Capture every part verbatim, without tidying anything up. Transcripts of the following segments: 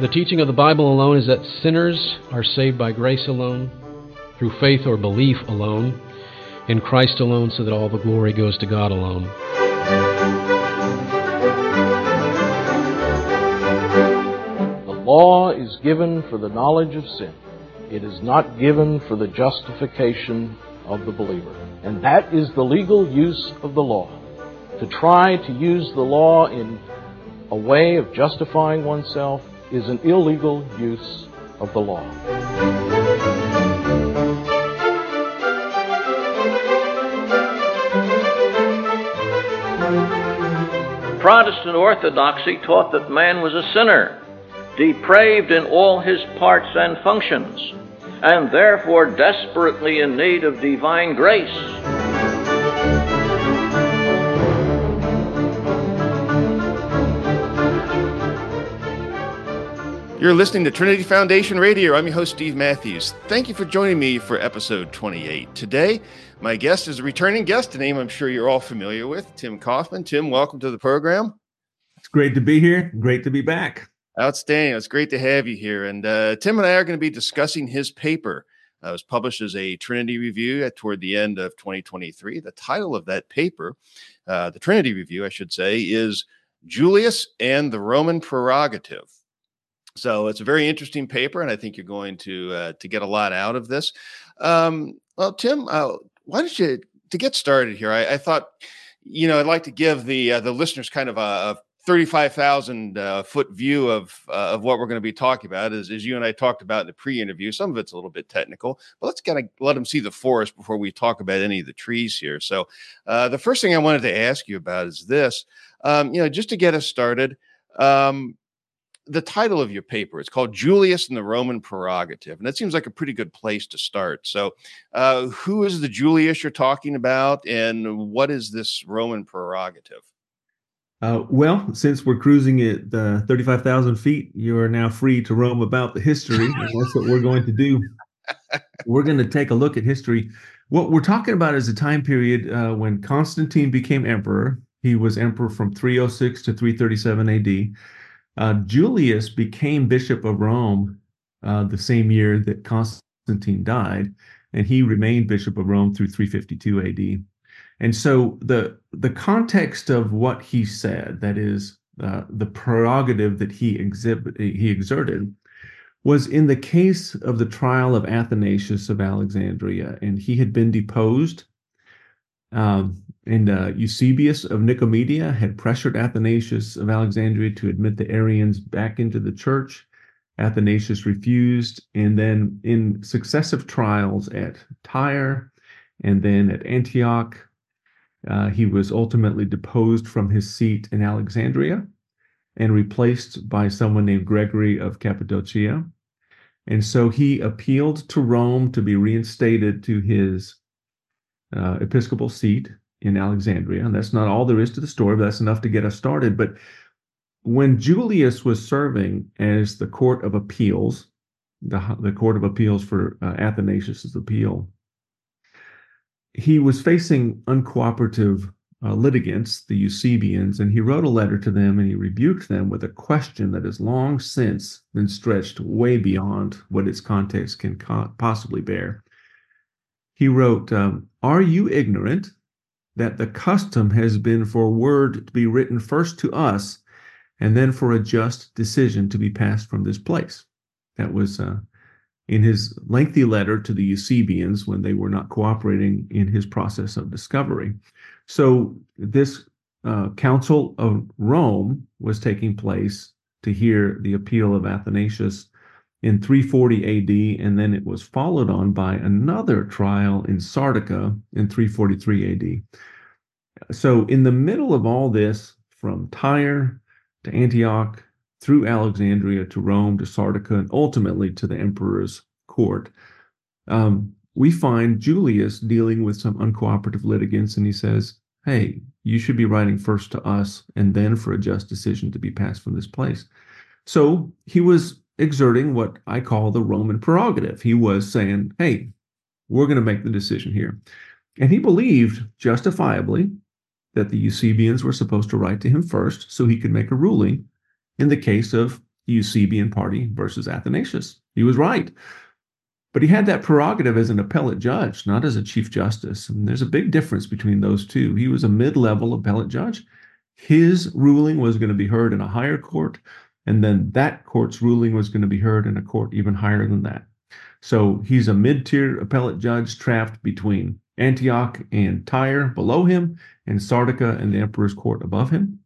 The teaching of the Bible alone is that sinners are saved by grace alone, through faith or belief alone, in Christ alone, so that all the glory goes to God alone. The law is given for the knowledge of sin. It is not given for the justification of the believer. And that is the legal use of the law. To try to use the law in a way of justifying oneself is an illegal use of the law. Protestant orthodoxy taught that man was a sinner, depraved in all his parts and functions, and therefore desperately in need of divine grace. You're listening to Trinity Foundation Radio. I'm your host, Steve Matthews. Thank you for joining me for episode twenty-eight. Today, my guest is a returning guest, a name I'm sure you're all familiar with, Tim Kaufman. Tim, welcome to the program. It's great to be here. Great to be back. Outstanding. It's great to have you here. And uh, Tim and I are going to be discussing his paper. Uh, it was published as a Trinity Review at, toward the end of twenty twenty-three. The title of that paper, uh, the Trinity Review, I should say, is Julius and the Roman Prerogative. So it's a very interesting paper, and I think you're going to uh, to get a lot out of this. Um, well, Tim, uh, why don't you, to get started here, I, I thought, you know, I'd like to give the uh, the listeners kind of a, a thirty-five thousand uh, foot view of uh, of what we're going to be talking about. As, as you and I talked about in the pre-interview, some of it's a little bit technical, but let's kind of let them see the forest before we talk about any of the trees here. So uh, the first thing I wanted to ask you about is this, um, you know, just to get us started. Um, The title of your paper, it's called Julius and the Roman Prerogative, and that seems like a pretty good place to start. So uh, who is the Julius you're talking about, and what is this Roman prerogative? Uh, well, since we're cruising at uh, thirty-five thousand feet, you are now free to roam about the history, and that's what we're going to do. We're going to take a look at history. What we're talking about is a time period uh, when Constantine became emperor. He was emperor from three oh six to three thirty-seven A D. Uh, Julius became Bishop of Rome uh, the same year that Constantine died, and he remained Bishop of Rome through three fifty-two A D. And so the the context of what he said, that is, uh, the prerogative that he exhibit he exerted, was in the case of the trial of Athanasius of Alexandria, and he had been deposed. Um, and uh, Eusebius of Nicomedia had pressured Athanasius of Alexandria to admit the Arians back into the church. Athanasius refused, and then in successive trials at Tyre and then at Antioch, uh, he was ultimately deposed from his seat in Alexandria and replaced by someone named Gregory of Cappadocia. And so he appealed to Rome to be reinstated to his Uh, episcopal seat in Alexandria. And that's not all there is to the story, but that's enough to get us started. But when Julius was serving as the court of appeals, the, the court of appeals for uh, Athanasius' appeal, he was facing uncooperative uh, litigants, the Eusebians, and he wrote a letter to them and he rebuked them with a question that has long since been stretched way beyond what its context can co- possibly bear. He wrote, um, "Are you ignorant that the custom has been for word to be written first to us and then for a just decision to be passed from this place?" That was uh, in his lengthy letter to the Eusebians when they were not cooperating in his process of discovery. So this uh, Council of Rome was taking place to hear the appeal of Athanasius in three forty A D, and then it was followed on by another trial in Sardica in three forty-three A D. So in the middle of all this, from Tyre to Antioch, through Alexandria to Rome to Sardica, and ultimately to the emperor's court, um, we find Julius dealing with some uncooperative litigants, and he says, hey, you should be writing first to us and then for a just decision to be passed from this place. So he was exerting what I call the Roman prerogative. He was saying, hey, we're going to make the decision here. And he believed justifiably that the Eusebians were supposed to write to him first so he could make a ruling in the case of the Eusebian party versus Athanasius. He was right. But he had that prerogative as an appellate judge, not as a chief justice. And there's a big difference between those two. He was a mid-level appellate judge. His ruling was going to be heard in a higher court, and then that court's ruling was going to be heard in a court even higher than that. So he's a mid-tier appellate judge trapped between Antioch and Tyre below him, and Sardica and the emperor's court above him.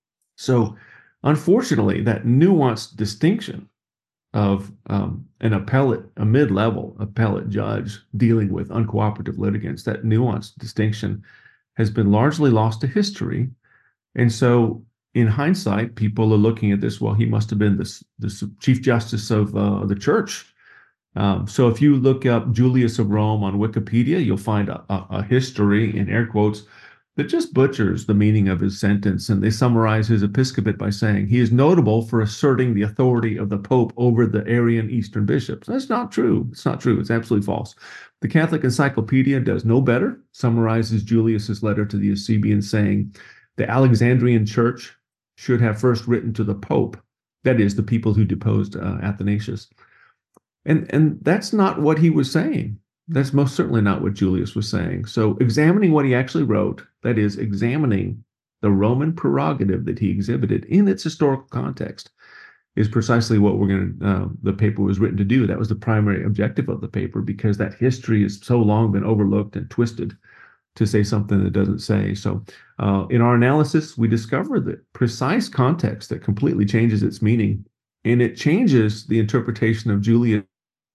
So unfortunately, that nuanced distinction of um, an appellate, a mid-level appellate judge dealing with uncooperative litigants, that nuanced distinction has been largely lost to history. And so in hindsight, people are looking at this, well, he must have been the, the Chief Justice of uh, the church. Um, so if you look up Julius of Rome on Wikipedia, you'll find a, a, a history, in air quotes, that just butchers the meaning of his sentence. And they summarize his episcopate by saying he is notable for asserting the authority of the Pope over the Arian Eastern bishops. That's not true. It's not true. It's absolutely false. The Catholic Encyclopedia does no better, summarizes Julius's letter to the Eusebians saying the Alexandrian Church should have first written to the Pope, that is, the people who deposed uh, Athanasius. And, and that's not what he was saying. That's most certainly not what Julius was saying. So examining what he actually wrote, that is, examining the Roman prerogative that he exhibited in its historical context, is precisely what we're going to, uh, the paper was written to do. That was the primary objective of the paper, because that history has so long been overlooked and twisted to say something that doesn't say. So uh, in our analysis, we discover the precise context that completely changes its meaning, and it changes the interpretation of Julius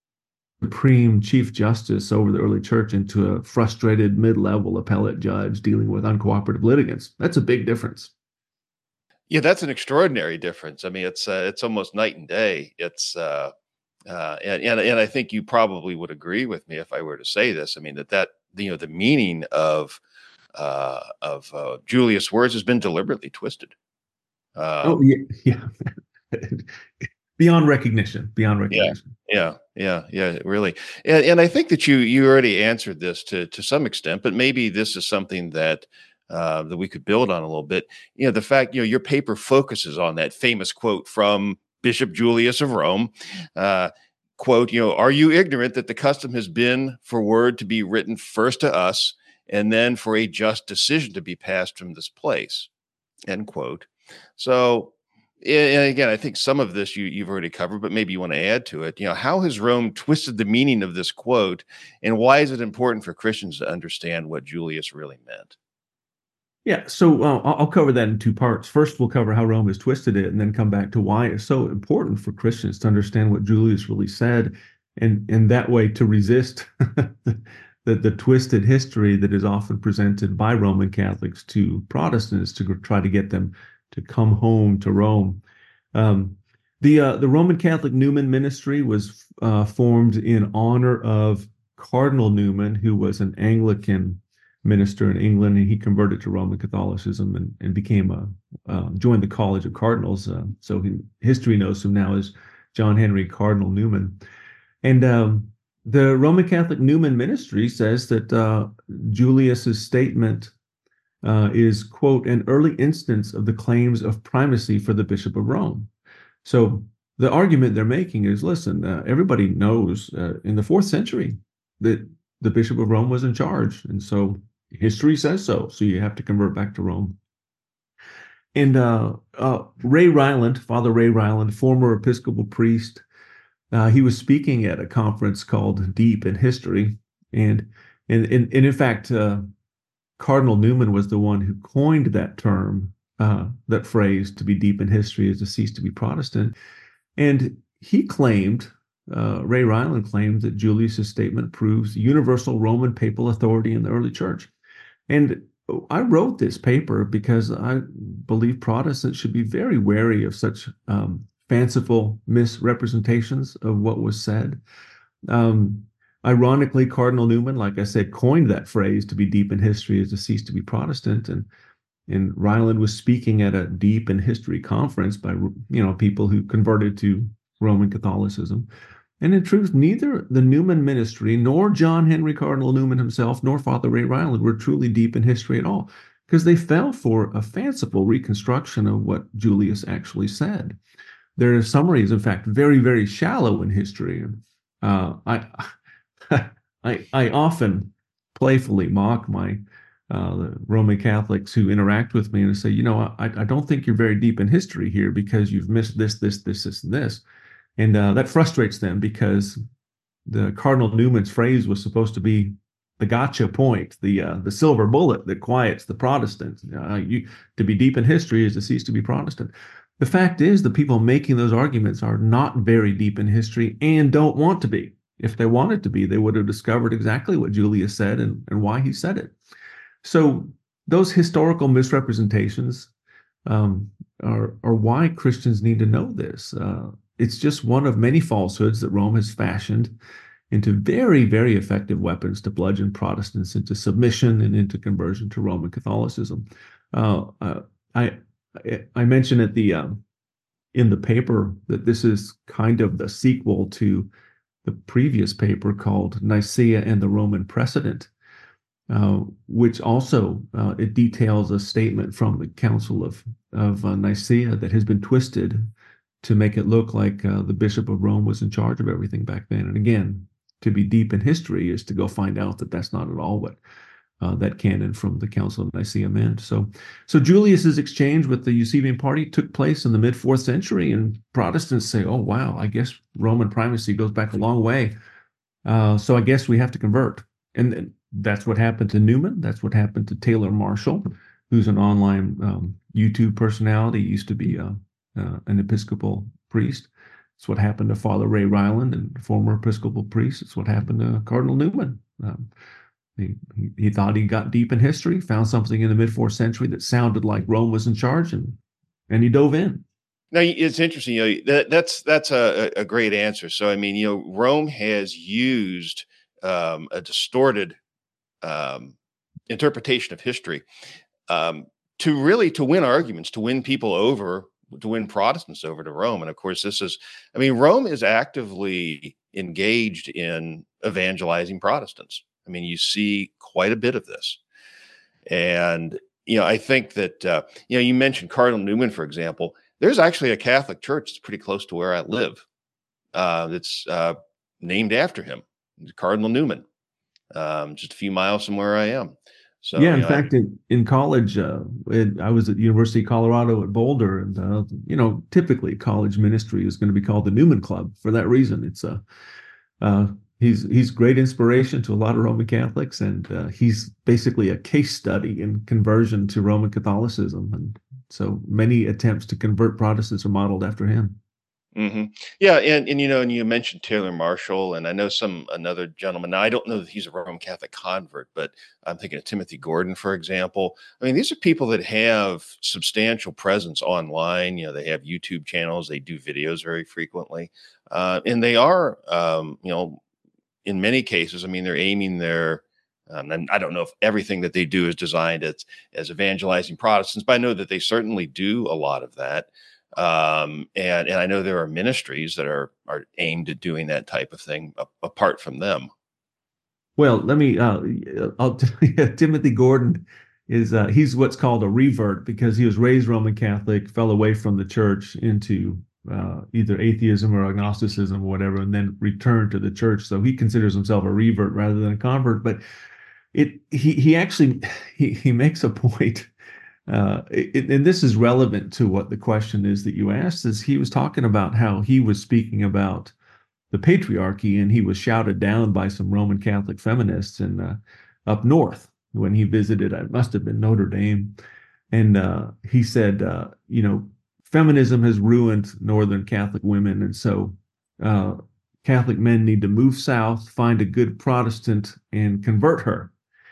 Supreme Chief Justice over the early church into a frustrated mid-level appellate judge dealing with uncooperative litigants. That's a big difference. Yeah, that's an extraordinary difference. I mean, it's uh, it's almost night and day. It's uh, uh, and, and and I think you probably would agree with me if I were to say this. I mean, that that you know the meaning of uh, of uh, Julius' words has been deliberately twisted. Um, oh yeah, yeah. Beyond recognition, beyond recognition. Yeah, yeah, yeah, yeah, really. And, and I think that you you already answered this to to some extent, but maybe this is something that uh, that we could build on a little bit. You know, the fact, you know, your paper focuses on that famous quote from Bishop Julius of Rome. Uh, quote, you know, are you ignorant that the custom has been for word to be written first to us and then for a just decision to be passed from this place? End quote. So, and again, I think some of this you, you've already covered, but maybe you want to add to it. You know, how has Rome twisted the meaning of this quote, and why is it important for Christians to understand what Julius really meant? Yeah, so uh, I'll cover that in two parts. First, we'll cover how Rome has twisted it, and then come back to why it's so important for Christians to understand what Julius really said, and and that way to resist the, the, the twisted history that is often presented by Roman Catholics to Protestants to try to get them to come home to Rome. Um, the uh, the Roman Catholic Newman Ministry was uh, formed in honor of Cardinal Newman, who was an Anglican minister in England, and he converted to Roman Catholicism and, and became a uh, joined the College of Cardinals. Uh, so he, history knows him now as John Henry Cardinal Newman. And um, the Roman Catholic Newman Ministry says that uh, Julius's statement Uh, is, quote, an early instance of the claims of primacy for the Bishop of Rome. So the argument they're making is, listen, uh, everybody knows uh, in the fourth century that the Bishop of Rome was in charge. And so history says so. So you have to convert back to Rome. And uh, uh, Ray Ryland, Father Ray Ryland, former Episcopal priest, uh, he was speaking at a conference called Deep in History. And, and, and, and in fact, uh, Cardinal Newman was the one who coined that term, uh, that phrase, to be deep in history is to cease to be Protestant. And he claimed, uh, Ray Ryland claimed, that Julius's statement proves universal Roman papal authority in the early church. And I wrote this paper because I believe Protestants should be very wary of such um, fanciful misrepresentations of what was said. Um, Ironically, Cardinal Newman, like I said, coined that phrase to be deep in history is to cease to be Protestant. And, and Ryland was speaking at a deep in history conference by, you know, people who converted to Roman Catholicism. And in truth, neither the Newman ministry nor John Henry Cardinal Newman himself nor Father Ray Ryland were truly deep in history at all, because they fell for a fanciful reconstruction of what Julius actually said. their summary is, in fact, very, very shallow in history. Uh, I, I, I often playfully mock my uh, the Roman Catholics who interact with me and say, you know, I, I don't think you're very deep in history here because you've missed this, this, this, this, and this. And uh, that frustrates them because the Cardinal Newman's phrase was supposed to be the gotcha point, the uh, the silver bullet that quiets the Protestant. Uh, you, to be deep in history is to cease to be Protestant. The fact is, the people making those arguments are not very deep in history and don't want to be. If they wanted to be, they would have discovered exactly what Julius said and, and why he said it. So those historical misrepresentations um, are, are why Christians need to know this. Uh, it's just one of many falsehoods that Rome has fashioned into very, very effective weapons to bludgeon Protestants into submission and into conversion to Roman Catholicism. Uh, uh, I I mentioned at the um, in the paper that this is kind of the sequel to the previous paper called Nicaea and the Roman Precedent, uh, which also uh, it details a statement from the Council of of uh, Nicaea that has been twisted to make it look like uh, the Bishop of Rome was in charge of everything back then. And again, to be deep in history is to go find out that that's not at all what uh, that canon from the Council of Nicaea meant. So, so Julius's exchange with the Eusebian party took place in the mid fourth century, and Protestants say, "Oh wow, I guess Roman primacy goes back a long way. Uh, so I guess we have to convert." And, and that's what happened to Newman. That's what happened to Taylor Marshall, who's an online um, YouTube personality. He used to be a, uh, an Episcopal priest. It's what happened to Father Ray Ryland, and former Episcopal priest. It's what happened to Cardinal Newman. Um, he, he, he thought he got deep in history, found something in the mid fourth century that sounded like Rome was in charge, and and he dove in. Now, it's interesting. You know, that, that's that's a, a great answer. So, I mean, you know, Rome has used um, a distorted um, interpretation of history um, to really to win arguments, to win people over, to win Protestants over to Rome. And of course, this is, I mean, Rome is actively engaged in evangelizing Protestants. I mean, you see quite a bit of this. And, you know, I think that, uh, you know, you mentioned Cardinal Newman, for example. There's actually a Catholic church that's pretty close to where I live. Uh, that's uh, named after him, Cardinal Newman, um, just a few miles from where I am. So, yeah, in you know, fact, in, in college, uh, it, I was at University of Colorado at Boulder, and uh, you know, typically college ministry is going to be called the Newman Club for that reason. It's a uh, uh, he's he's great inspiration to a lot of Roman Catholics, and uh, he's basically a case study in conversion to Roman Catholicism, and so many attempts to convert Protestants are modeled after him. Mm-hmm. Yeah, and and you know, and you mentioned Taylor Marshall, and I know some another gentleman. Now, I don't know that he's a Roman Catholic convert, but I'm thinking of Timothy Gordon, for example. I mean, these are people that have substantial presence online. You know, they have YouTube channels, they do videos very frequently, uh, and they are, um, you know, in many cases, I mean, they're aiming their. Um, and I don't know if everything that they do is designed as as evangelizing Protestants, but I know that they certainly do a lot of that. Um, and, and I know there are ministries that are, are aimed at doing that type of thing a, apart from them. Well, let me, uh, I'll tell you, Timothy Gordon is, uh, he's what's called a revert because he was raised Roman Catholic, fell away from the church into uh, either atheism or agnosticism or whatever, and then returned to the church. So he considers himself a revert rather than a convert. But it, he, he actually, he, he makes a point. Uh, it, and this is relevant to what the question is that you asked, is he was talking about how he was speaking about the patriarchy, and he was shouted down by some Roman Catholic feminists in uh, up north when he visited, it must have been Notre Dame. And uh, he said, uh, you know, feminism has ruined Northern Catholic women. And so uh, Catholic men need to move south, find a good Protestant, and convert her.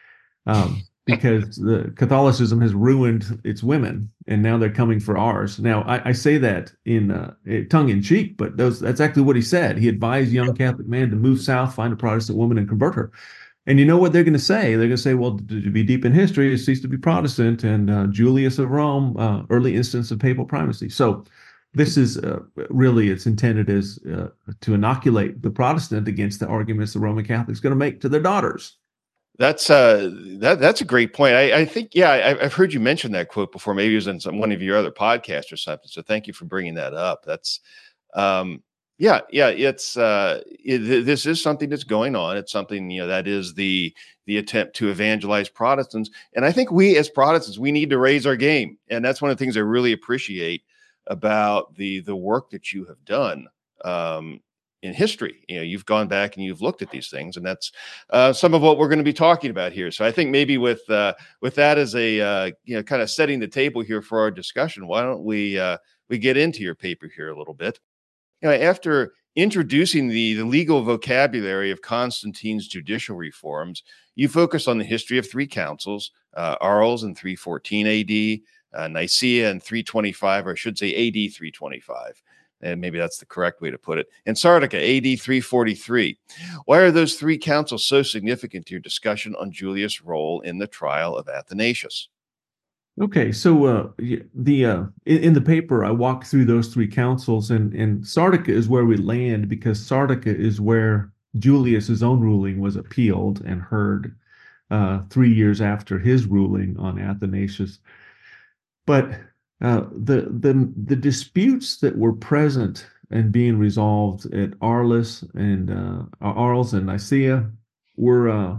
Um, because the Catholicism has ruined its women, and now they're coming for ours. Now, I, I say that in uh, tongue in cheek, but those, that's actually what he said. He advised young Catholic men to move south, find a Protestant woman, and convert her. And you know what they're going to say? They're going to say, well, to be deep in history, it ceased to be Protestant, and uh, Julius of Rome, uh, early instance of papal primacy. So this is uh, really, it's intended as uh, to inoculate the Protestant against the arguments the Roman Catholics going to make to their daughters. That's uh that that's a great point. I, I think yeah, I, I've heard you mention that quote before. Maybe it was in some, one of your other podcasts or something. So thank you for bringing that up. That's um yeah yeah it's uh it, this is something that's going on. It's something, you know, that is the the attempt to evangelize Protestants, and I think we as Protestants we need to raise our game, and that's one of the things I really appreciate about the the work that you have done. Um, in history, you know, you've gone back and you've looked at these things, and that's uh, some of what we're going to be talking about here. So I think maybe with uh, with that as a uh, you know, kind of setting the table here for our discussion, why don't we uh, we get into your paper here a little bit? You know, after introducing the the legal vocabulary of Constantine's judicial reforms, you focus on the history of three councils: uh, Arles in three fourteen A D, uh, Nicaea in three twenty-five, or I should say A D three twenty-five. And maybe that's the correct way to put it. And Sardica, A D three forty-three. Why are those three councils so significant to your discussion on Julius' role in the trial of Athanasius? Okay, so uh, the uh, in, in the paper, I walk through those three councils, and and Sardica is where we land because Sardica is where Julius's own ruling was appealed and heard uh, three years after his ruling on Athanasius. But uh, the the the disputes that were present and being resolved at Arles and uh, Arles and Nicaea were uh,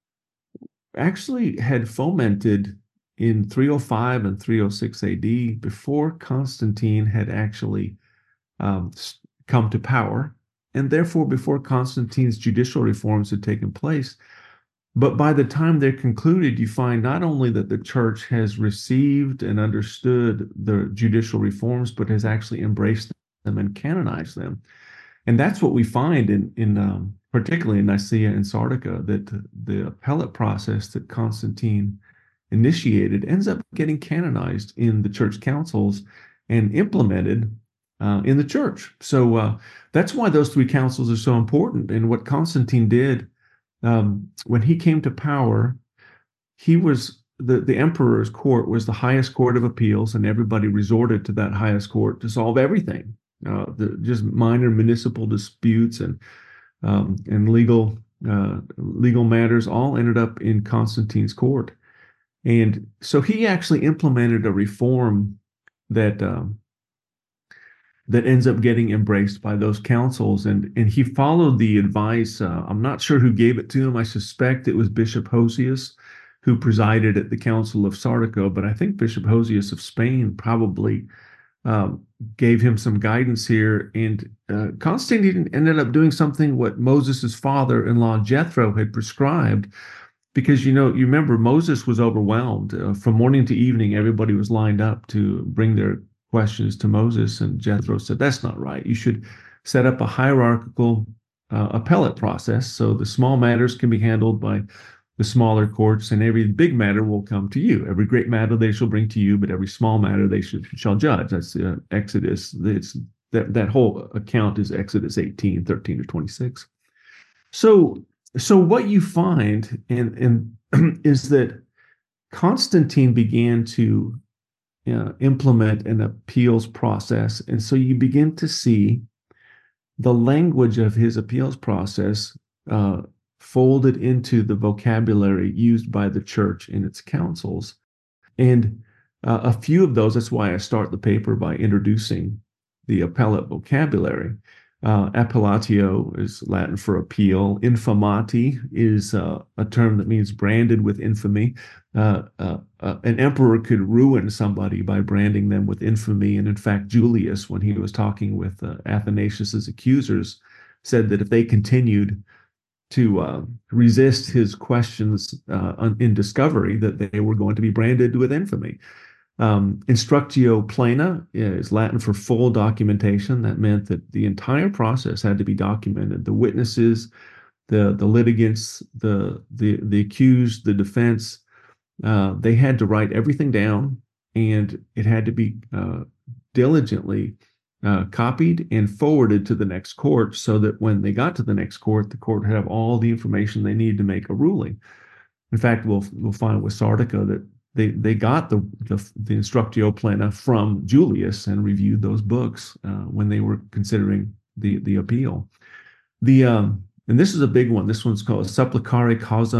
actually had fomented in three oh five and three oh six A D before Constantine had actually um, come to power, and therefore before Constantine's judicial reforms had taken place. But by the time they're concluded, you find not only that the church has received and understood the judicial reforms, but has actually embraced them and canonized them. And that's what we find in, in um, particularly in Nicaea and Sardica, that the appellate process that Constantine initiated ends up getting canonized in the church councils and implemented uh, in the church. So uh, that's why those three councils are so important. And what Constantine did um, when he came to power, he was the, the emperor's court was the highest court of appeals, and everybody resorted to that highest court to solve everything, uh, the, just minor municipal disputes and um, and legal uh, legal matters all ended up in Constantine's court. And so he actually implemented a reform that um, that ends up getting embraced by those councils, and and he followed the advice. Uh, I'm not sure who gave it to him. I suspect it was Bishop Hosius, who presided at the Council of Sardica. But I think Bishop Hosius of Spain probably um, gave him some guidance here. And uh, Constantine ended up doing something what Moses's father-in-law Jethro had prescribed. Because, you know, you remember Moses was overwhelmed. Uh, from morning to evening, everybody was lined up to bring their questions to Moses. And Jethro said, that's not right. You should set up a hierarchical uh, appellate process so the small matters can be handled by the smaller courts, and every big matter will come to you. Every great matter they shall bring to you, but every small matter they should, shall judge. That's uh, Exodus. It's, that, that whole account is Exodus eighteen, thirteen to twenty-six. So So what you find in, in, is that Constantine began to uh, implement an appeals process. And so you begin to see the language of his appeals process uh, folded into the vocabulary used by the church in its councils. And uh, a few of those, that's why I start the paper by introducing the appellate vocabulary. Uh, appellatio is Latin for appeal. Infamati is uh, a term that means branded with infamy. Uh, uh, uh, an emperor could ruin somebody by branding them with infamy. And in fact, Julius, when he was talking with uh, Athanasius's accusers, said that if they continued to uh, resist his questions uh, in discovery, that they were going to be branded with infamy. Um, instructio plena is Latin for full documentation. That meant that the entire process had to be documented. The witnesses, the the litigants, the the the accused, the defense, uh, they had to write everything down, and it had to be uh, diligently uh, copied and forwarded to the next court, so that when they got to the next court, the court would have all the information they need to make a ruling. In fact, we'll we'll find with Sardica that They they got the, the the Instructio Plena from Julius and reviewed those books uh, when they were considering the the appeal. The um, and this is a big one. This one's called Supplicare Causa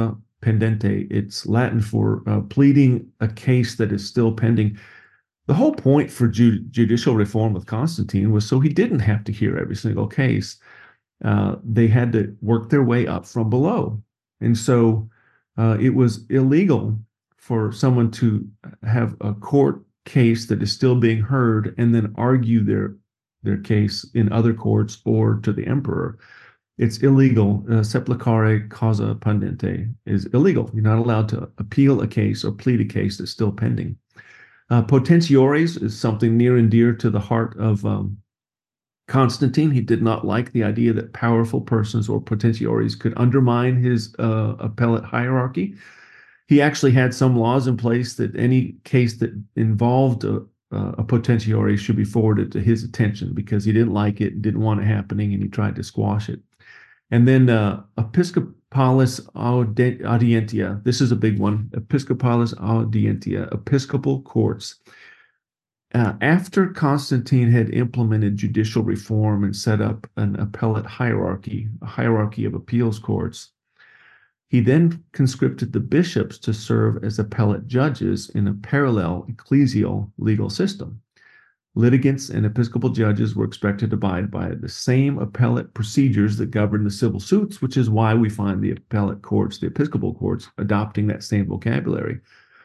pendente. It's Latin for uh, pleading a case that is still pending. The whole point for ju- judicial reform with Constantine was so he didn't have to hear every single case. Uh, they had to work their way up from below. And so uh, it was illegal for someone to have a court case that is still being heard and then argue their their case in other courts or to the emperor. It's illegal. Uh, Supplicare causa pendente is illegal. You're not allowed to appeal a case or plead a case that's still pending. Uh, potentiores is something near and dear to the heart of um, Constantine. He did not like the idea that powerful persons or potentiores could undermine his uh, appellate hierarchy. He actually had some laws in place that any case that involved a, a potentiore should be forwarded to his attention because he didn't like it, didn't want it happening, and he tried to squash it. And then uh, Episcopalis Audientia. This is a big one. Episcopalis Audientia, episcopal courts. Uh, after Constantine had implemented judicial reform and set up an appellate hierarchy, a hierarchy of appeals courts, he then conscripted the bishops to serve as appellate judges in a parallel ecclesial legal system. Litigants and episcopal judges were expected to abide by the same appellate procedures that govern the civil suits, which is why we find the appellate courts, the episcopal courts, adopting that same vocabulary.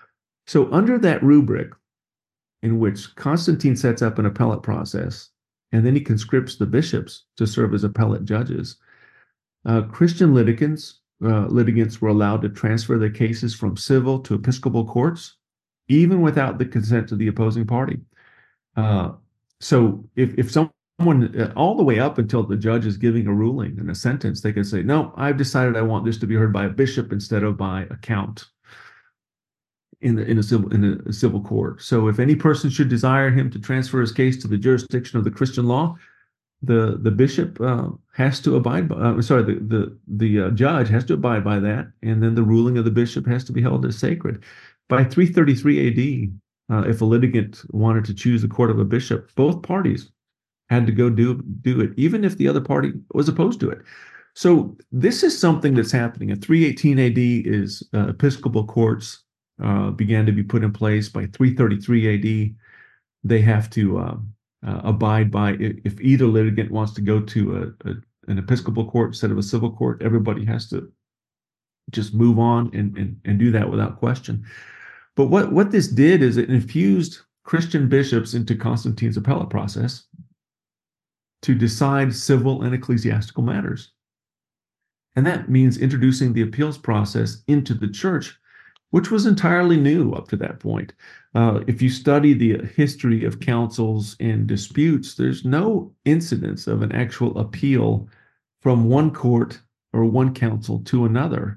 So under that rubric, in which Constantine sets up an appellate process, and then he conscripts the bishops to serve as appellate judges, uh, Christian litigants, uh, litigants were allowed to transfer their cases from civil to episcopal courts, even without the consent of the opposing party. Uh, so if, if someone, uh, all the way up until the judge is giving a ruling and a sentence, they can say, no, I've decided I want this to be heard by a bishop instead of by a count in, the, in, a civil, in a civil court. So if any person should desire him to transfer his case to the jurisdiction of the Christian law, the, the bishop uh, has to abide by, uh, sorry, the, the, the uh, judge has to abide by that, and then the ruling of the bishop has to be held as sacred. By three thirty-three A D, Uh, if a litigant wanted to choose the court of a bishop, both parties had to go do, do it, even if the other party was opposed to it. So this is something that's happening. At three eighteen A D is uh, episcopal courts uh, began to be put in place. By three thirty-three A D, they have to uh, uh, abide by, if either litigant wants to go to a, a, an episcopal court instead of a civil court, everybody has to just move on and, and, and do that without question. But what, what this did is it infused Christian bishops into Constantine's appellate process to decide civil and ecclesiastical matters. And that means introducing the appeals process into the church, which was entirely new up to that point. Uh, if you study the history of councils and disputes, there's no incidence of an actual appeal from one court or one council to another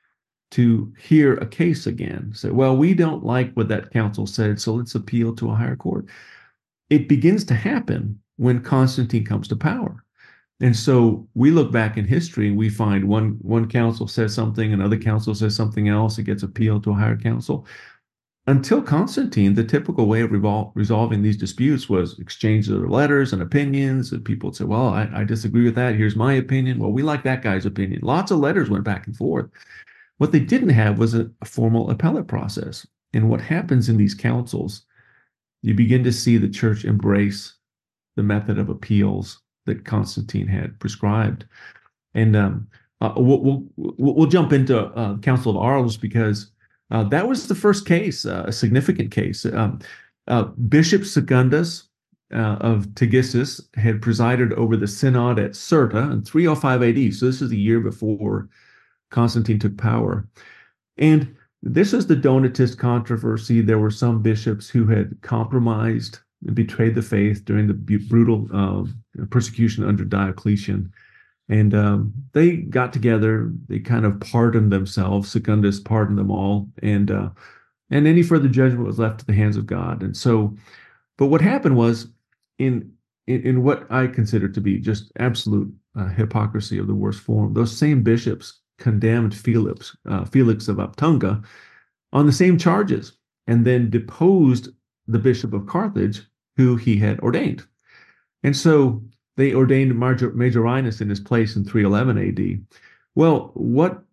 to hear a case again. Say, well, we don't like what that council said, so let's appeal to a higher court. It begins to happen when Constantine comes to power. And so we look back in history and we find one, one council says something, another council says something else, it gets appealed to a higher council. Until Constantine, the typical way of revol- resolving these disputes was exchange of letters and opinions, and people would say, well, I, I disagree with that, here's my opinion, well, we like that guy's opinion. Lots of letters went back and forth. What they didn't have was a, a formal appellate process. And what happens in these councils, you begin to see the church embrace the method of appeals that Constantine had prescribed. And um, uh, we'll, we'll, we'll jump into uh, Council of Arles because uh, that was the first case, uh, a significant case. Um, uh, Bishop Secundus uh, of Tagissus had presided over the synod at Cirta in three oh five A D. So this is a year before Constantine took power. And this is the Donatist controversy. There were some bishops who had compromised and betrayed the faith during the brutal uh, persecution under Diocletian. And um, they got together, they kind of pardoned themselves. Secundus pardoned them all. And, uh, and any further judgment was left to the hands of God. And so, but what happened was in, in, in what I consider to be just absolute uh, hypocrisy of the worst form, those same bishops condemned Felix, uh, Felix of Aptunga on the same charges, and then deposed the bishop of Carthage, who he had ordained. And so they ordained Major, Majorinus in his place in three eleven A D. Well, what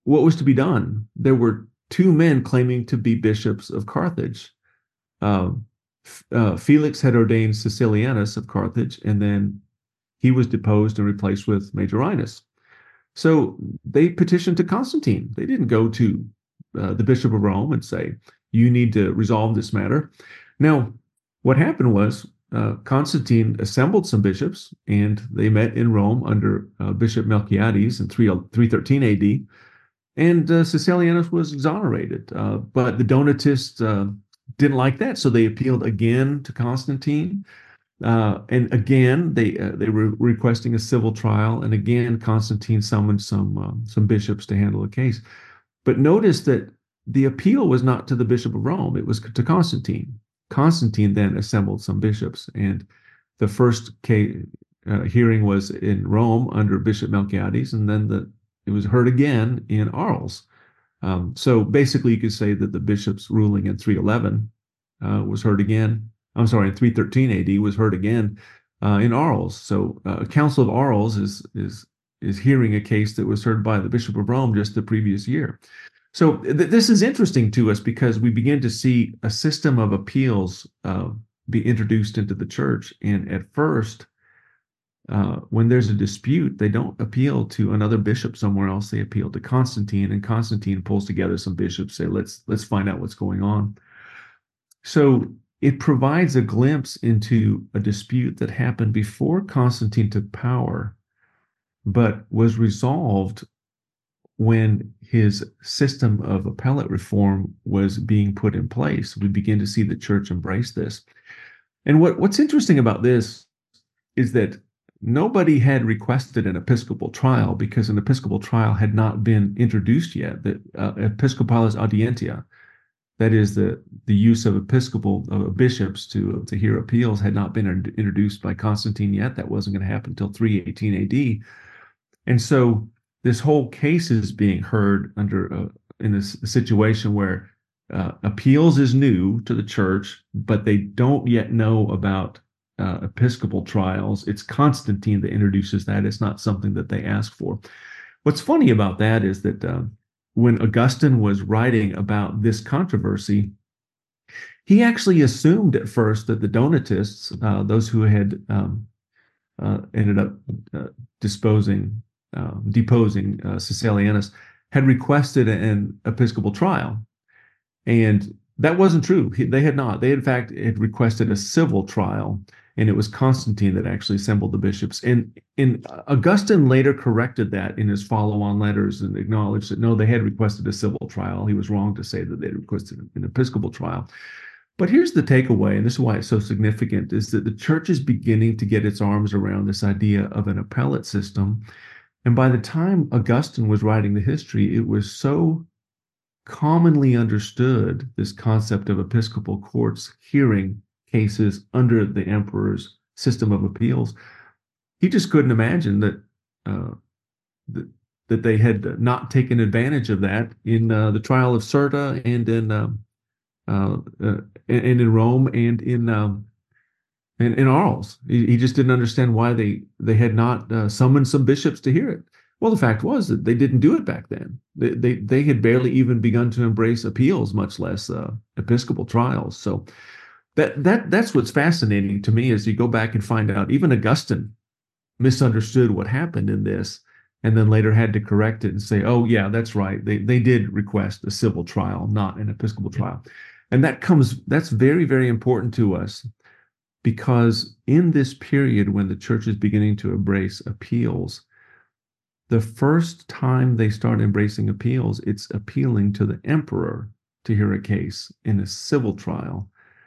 what was to be done? There were two men claiming to be bishops of Carthage. Uh, uh, Felix had ordained Caecilianus of Carthage, and then he was deposed and replaced with Majorinus. So they petitioned to Constantine. They didn't go to uh, the Bishop of Rome and say, you need to resolve this matter. Now, what happened was uh, Constantine assembled some bishops, and they met in Rome under uh, Bishop Melchiades in three thirteen A D, and uh, Caecilianus was exonerated. Uh, but the Donatists uh, didn't like that, so they appealed again to Constantine. Uh, and again, they uh, they were requesting a civil trial, and again, Constantine summoned some um, some bishops to handle the case. But notice that the appeal was not to the Bishop of Rome; it was to Constantine. Constantine then assembled some bishops, and the first case, uh, hearing was in Rome under Bishop Melchiades, and then the it was heard again in Arles. Um, so basically, you could say that the bishop's ruling in three eleven uh, was heard again. I'm sorry, in three thirteen A D was heard again uh, in Arles. So uh, Council of Arles is is is hearing a case that was heard by the Bishop of Rome just the previous year. So th- this is interesting to us because we begin to see a system of appeals uh, be introduced into the church. And at first, uh, when there's a dispute, they don't appeal to another bishop somewhere else. They appeal to Constantine, and Constantine pulls together some bishops, say, let's let's find out what's going on. So it provides a glimpse into a dispute that happened before Constantine took power, but was resolved when his system of appellate reform was being put in place. We begin to see the church embrace this. And what, what's interesting about this is that nobody had requested an episcopal trial because an episcopal trial had not been introduced yet. The uh, Episcopalis Audientia, that is, the, the use of episcopal uh, bishops to, to hear appeals, had not been in, introduced by Constantine yet. That wasn't going to happen until three eighteen A D. And so this whole case is being heard under uh, in a, a situation where uh, appeals is new to the church, but they don't yet know about uh, episcopal trials. It's Constantine that introduces that. It's not something that they ask for. What's funny about that is that uh, when Augustine was writing about this controversy, he actually assumed at first that the Donatists, uh, those who had um, uh, ended up uh, disposing, uh, deposing uh, Caecilianus, had requested an episcopal trial. And that wasn't true. He, they had not. They, in fact, had requested a civil trial, and it was Constantine that actually assembled the bishops. And, and Augustine later corrected that in his follow-on letters and acknowledged that, no, they had requested a civil trial. He was wrong to say that they had requested an episcopal trial. But here's the takeaway, and this is why it's so significant, is that the church is beginning to get its arms around this idea of an appellate system. And by the time Augustine was writing the history, it was so commonly understood, this concept of episcopal courts hearing cases under the emperor's system of appeals. He just couldn't imagine that uh, that, that they had not taken advantage of that in uh, the trial of Cirta and in um, uh, uh, and in Rome and in um, in, in Arles. He, he just didn't understand why they they had not uh, summoned some bishops to hear it. Well, the fact was that they didn't do it back then. They they, they had barely even begun to embrace appeals, much less uh, episcopal trials. So that that that's what's fascinating to me, as you go back and find out even Augustine misunderstood what happened in this, and then later had to correct it and say, oh yeah, that's right. They they did request a civil trial, not an episcopal trial. And that comes that's very, very important to us, because in this period when the church is beginning to embrace appeals, the first time they start embracing appeals, it's appealing to the emperor to hear a case in a civil trial,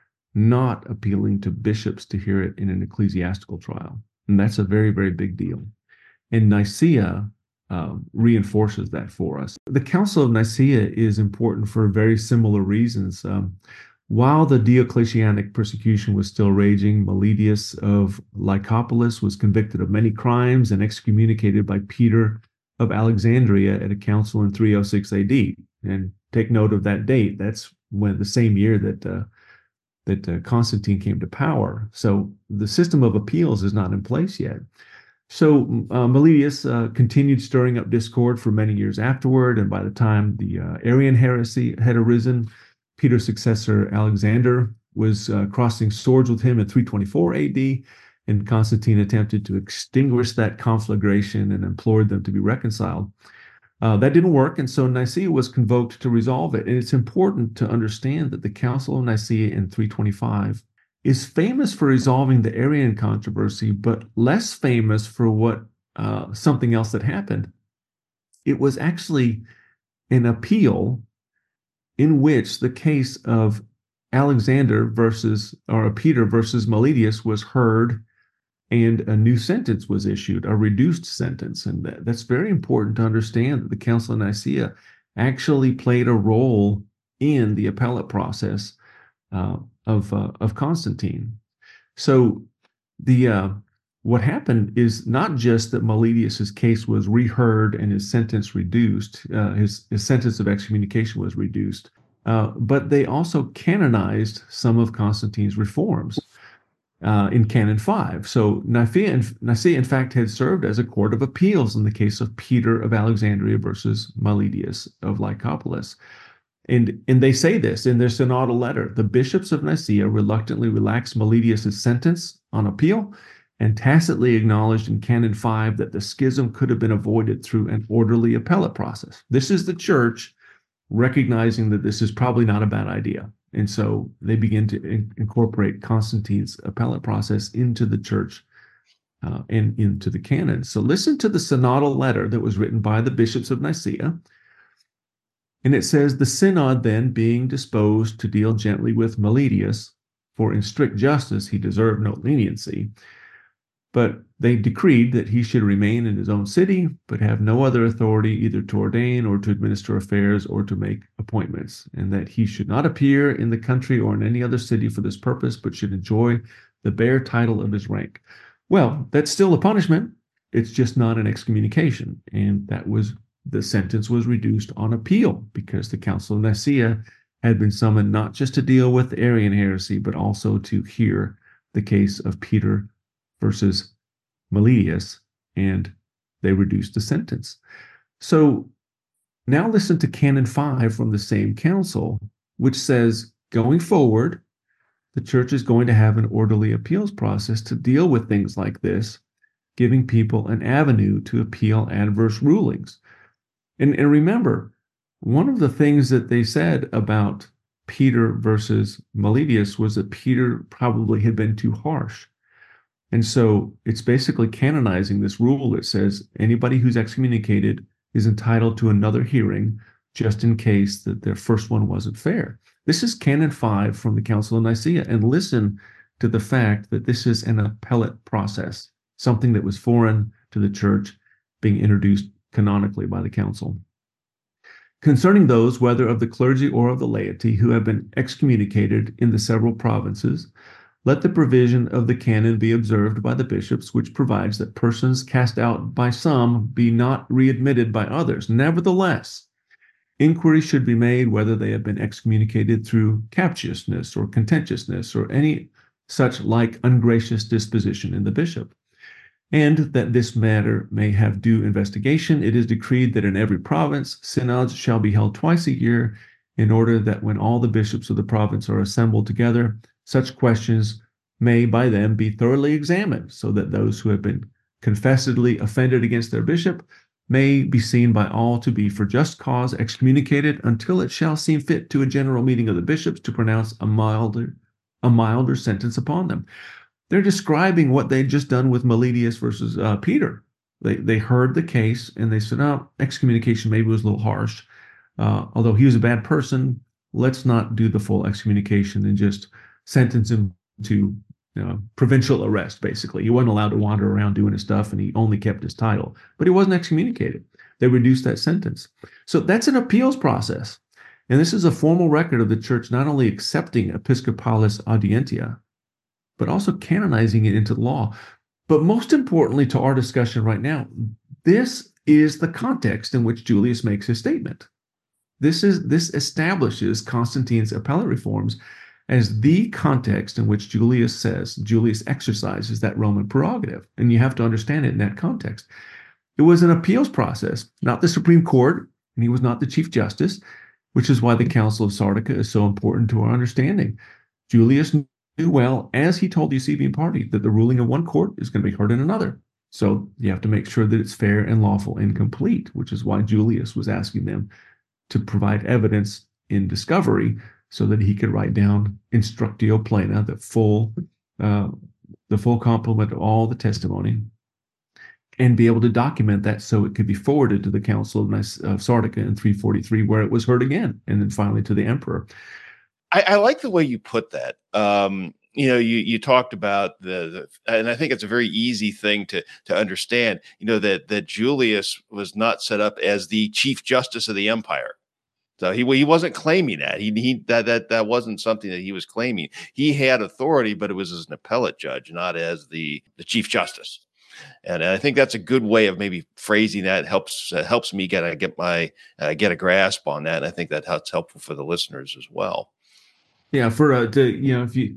not appealing to bishops to hear it in an ecclesiastical trial. And that's a very, very big deal. And Nicaea um, reinforces that for us. The Council of Nicaea is important for very similar reasons. Um, while the Diocletianic persecution was still raging, Meletius of Lycopolis was convicted of many crimes and excommunicated by Peter of Alexandria at a council in three oh six A D. And take note of that date. That's when the same year that uh, that uh, Constantine came to power. So the system of appeals is not in place yet. So uh, Meletius uh, continued stirring up discord for many years afterward, and by the time the uh, Arian heresy had arisen, Peter's successor Alexander was uh, crossing swords with him in three twenty-four A D, and Constantine attempted to extinguish that conflagration and implored them to be reconciled. Uh, that didn't work, and so Nicaea was convoked to resolve it. And it's important to understand that the Council of Nicaea in three twenty-five is famous for resolving the Arian controversy, but less famous for what uh, something else that happened. It was actually an appeal in which the case of Alexander versus, or Peter versus Meletius was heard, and a new sentence was issued, a reduced sentence. And that, that's very important to understand that the Council of Nicaea actually played a role in the appellate process uh, of uh, of Constantine. So the uh, what happened is not just that Meletius's case was reheard and his sentence reduced, uh, his, his sentence of excommunication was reduced, uh, but they also canonized some of Constantine's reforms uh, in Canon five. So Nicaea, Nicaea, in fact, had served as a court of appeals in the case of Peter of Alexandria versus Meletius of Lycopolis. And, and they say this in their synodal letter: the bishops of Nicaea reluctantly relaxed Meletius's sentence on appeal and tacitly acknowledged in Canon five that the schism could have been avoided through an orderly appellate process. This is the church recognizing that this is probably not a bad idea. And so they begin to in- incorporate Constantine's appellate process into the church uh, and into the canon. So listen to the synodal letter that was written by the bishops of Nicaea. And it says, the synod then, being disposed to deal gently with Meletius, for in strict justice he deserved no leniency, but they decreed that he should remain in his own city, but have no other authority either to ordain or to administer affairs or to make appointments, and that he should not appear in the country or in any other city for this purpose, but should enjoy the bare title of his rank. Well, that's still a punishment. It's just not an excommunication. And that was the sentence was reduced on appeal because the Council of Nicaea had been summoned not just to deal with the Arian heresy, but also to hear the case of Peter versus Meletius, and they reduced the sentence. So now listen to Canon five from the same council, which says, going forward, the church is going to have an orderly appeals process to deal with things like this, giving people an avenue to appeal adverse rulings. And, and remember, one of the things that they said about Peter versus Meletius was that Peter probably had been too harsh. And so it's basically canonizing this rule that says anybody who's excommunicated is entitled to another hearing just in case that their first one wasn't fair. This is Canon five from the Council of Nicaea, and listen to the fact that this is an appellate process, something that was foreign to the church being introduced canonically by the council. Concerning those, whether of the clergy or of the laity, who have been excommunicated in the several provinces, let the provision of the canon be observed by the bishops, which provides that persons cast out by some be not readmitted by others. Nevertheless, inquiry should be made whether they have been excommunicated through captiousness or contentiousness or any such like ungracious disposition in the bishop. And that this matter may have due investigation, it is decreed that in every province synods shall be held twice a year, in order that when all the bishops of the province are assembled together, such questions may by them be thoroughly examined, so that those who have been confessedly offended against their bishop may be seen by all to be for just cause excommunicated, until it shall seem fit to a general meeting of the bishops to pronounce a milder, a milder sentence upon them. They're describing what they'd just done with Meletius versus uh, Peter. They they heard the case and they said, oh, excommunication maybe was a little harsh. Uh, although he was a bad person, let's not do the full excommunication and just sentence him to you know, provincial arrest, basically. He wasn't allowed to wander around doing his stuff, and he only kept his title. But he wasn't excommunicated. They reduced that sentence. So that's an appeals process. And this is a formal record of the church not only accepting Episcopalis Audientia, but also canonizing it into law. But most importantly to our discussion right now, this is the context in which Julius makes his statement. This is this establishes Constantine's appellate reforms as the context in which Julius says, Julius exercises that Roman prerogative. And you have to understand it in that context. It was an appeals process, not the Supreme Court, and he was not the Chief Justice, which is why the Council of Sardica is so important to our understanding. Julius knew well, as he told the Eusebian party, that the ruling of one court is going to be heard in another. So you have to make sure that it's fair and lawful and complete, which is why Julius was asking them to provide evidence in discovery so that he could write down instructio plena, the full, uh, the full complement of all the testimony, and be able to document that so it could be forwarded to the Council of, Nice, of Sardica in three forty-three, where it was heard again, and then finally to the emperor. I, I like the way you put that. Um, you know, you you talked about the, the, and I think it's a very easy thing to to understand. You know that that Julius was not set up as the Chief Justice of the empire. So he he wasn't claiming that. He he that that that wasn't something that he was claiming. He had authority, but it was as an appellate judge, not as the the Chief Justice. And I think that's a good way of maybe phrasing that. It helps uh, helps me get a get my uh, get a grasp on that. And I think that that's helpful for the listeners as well. Yeah, for uh, to you know, if you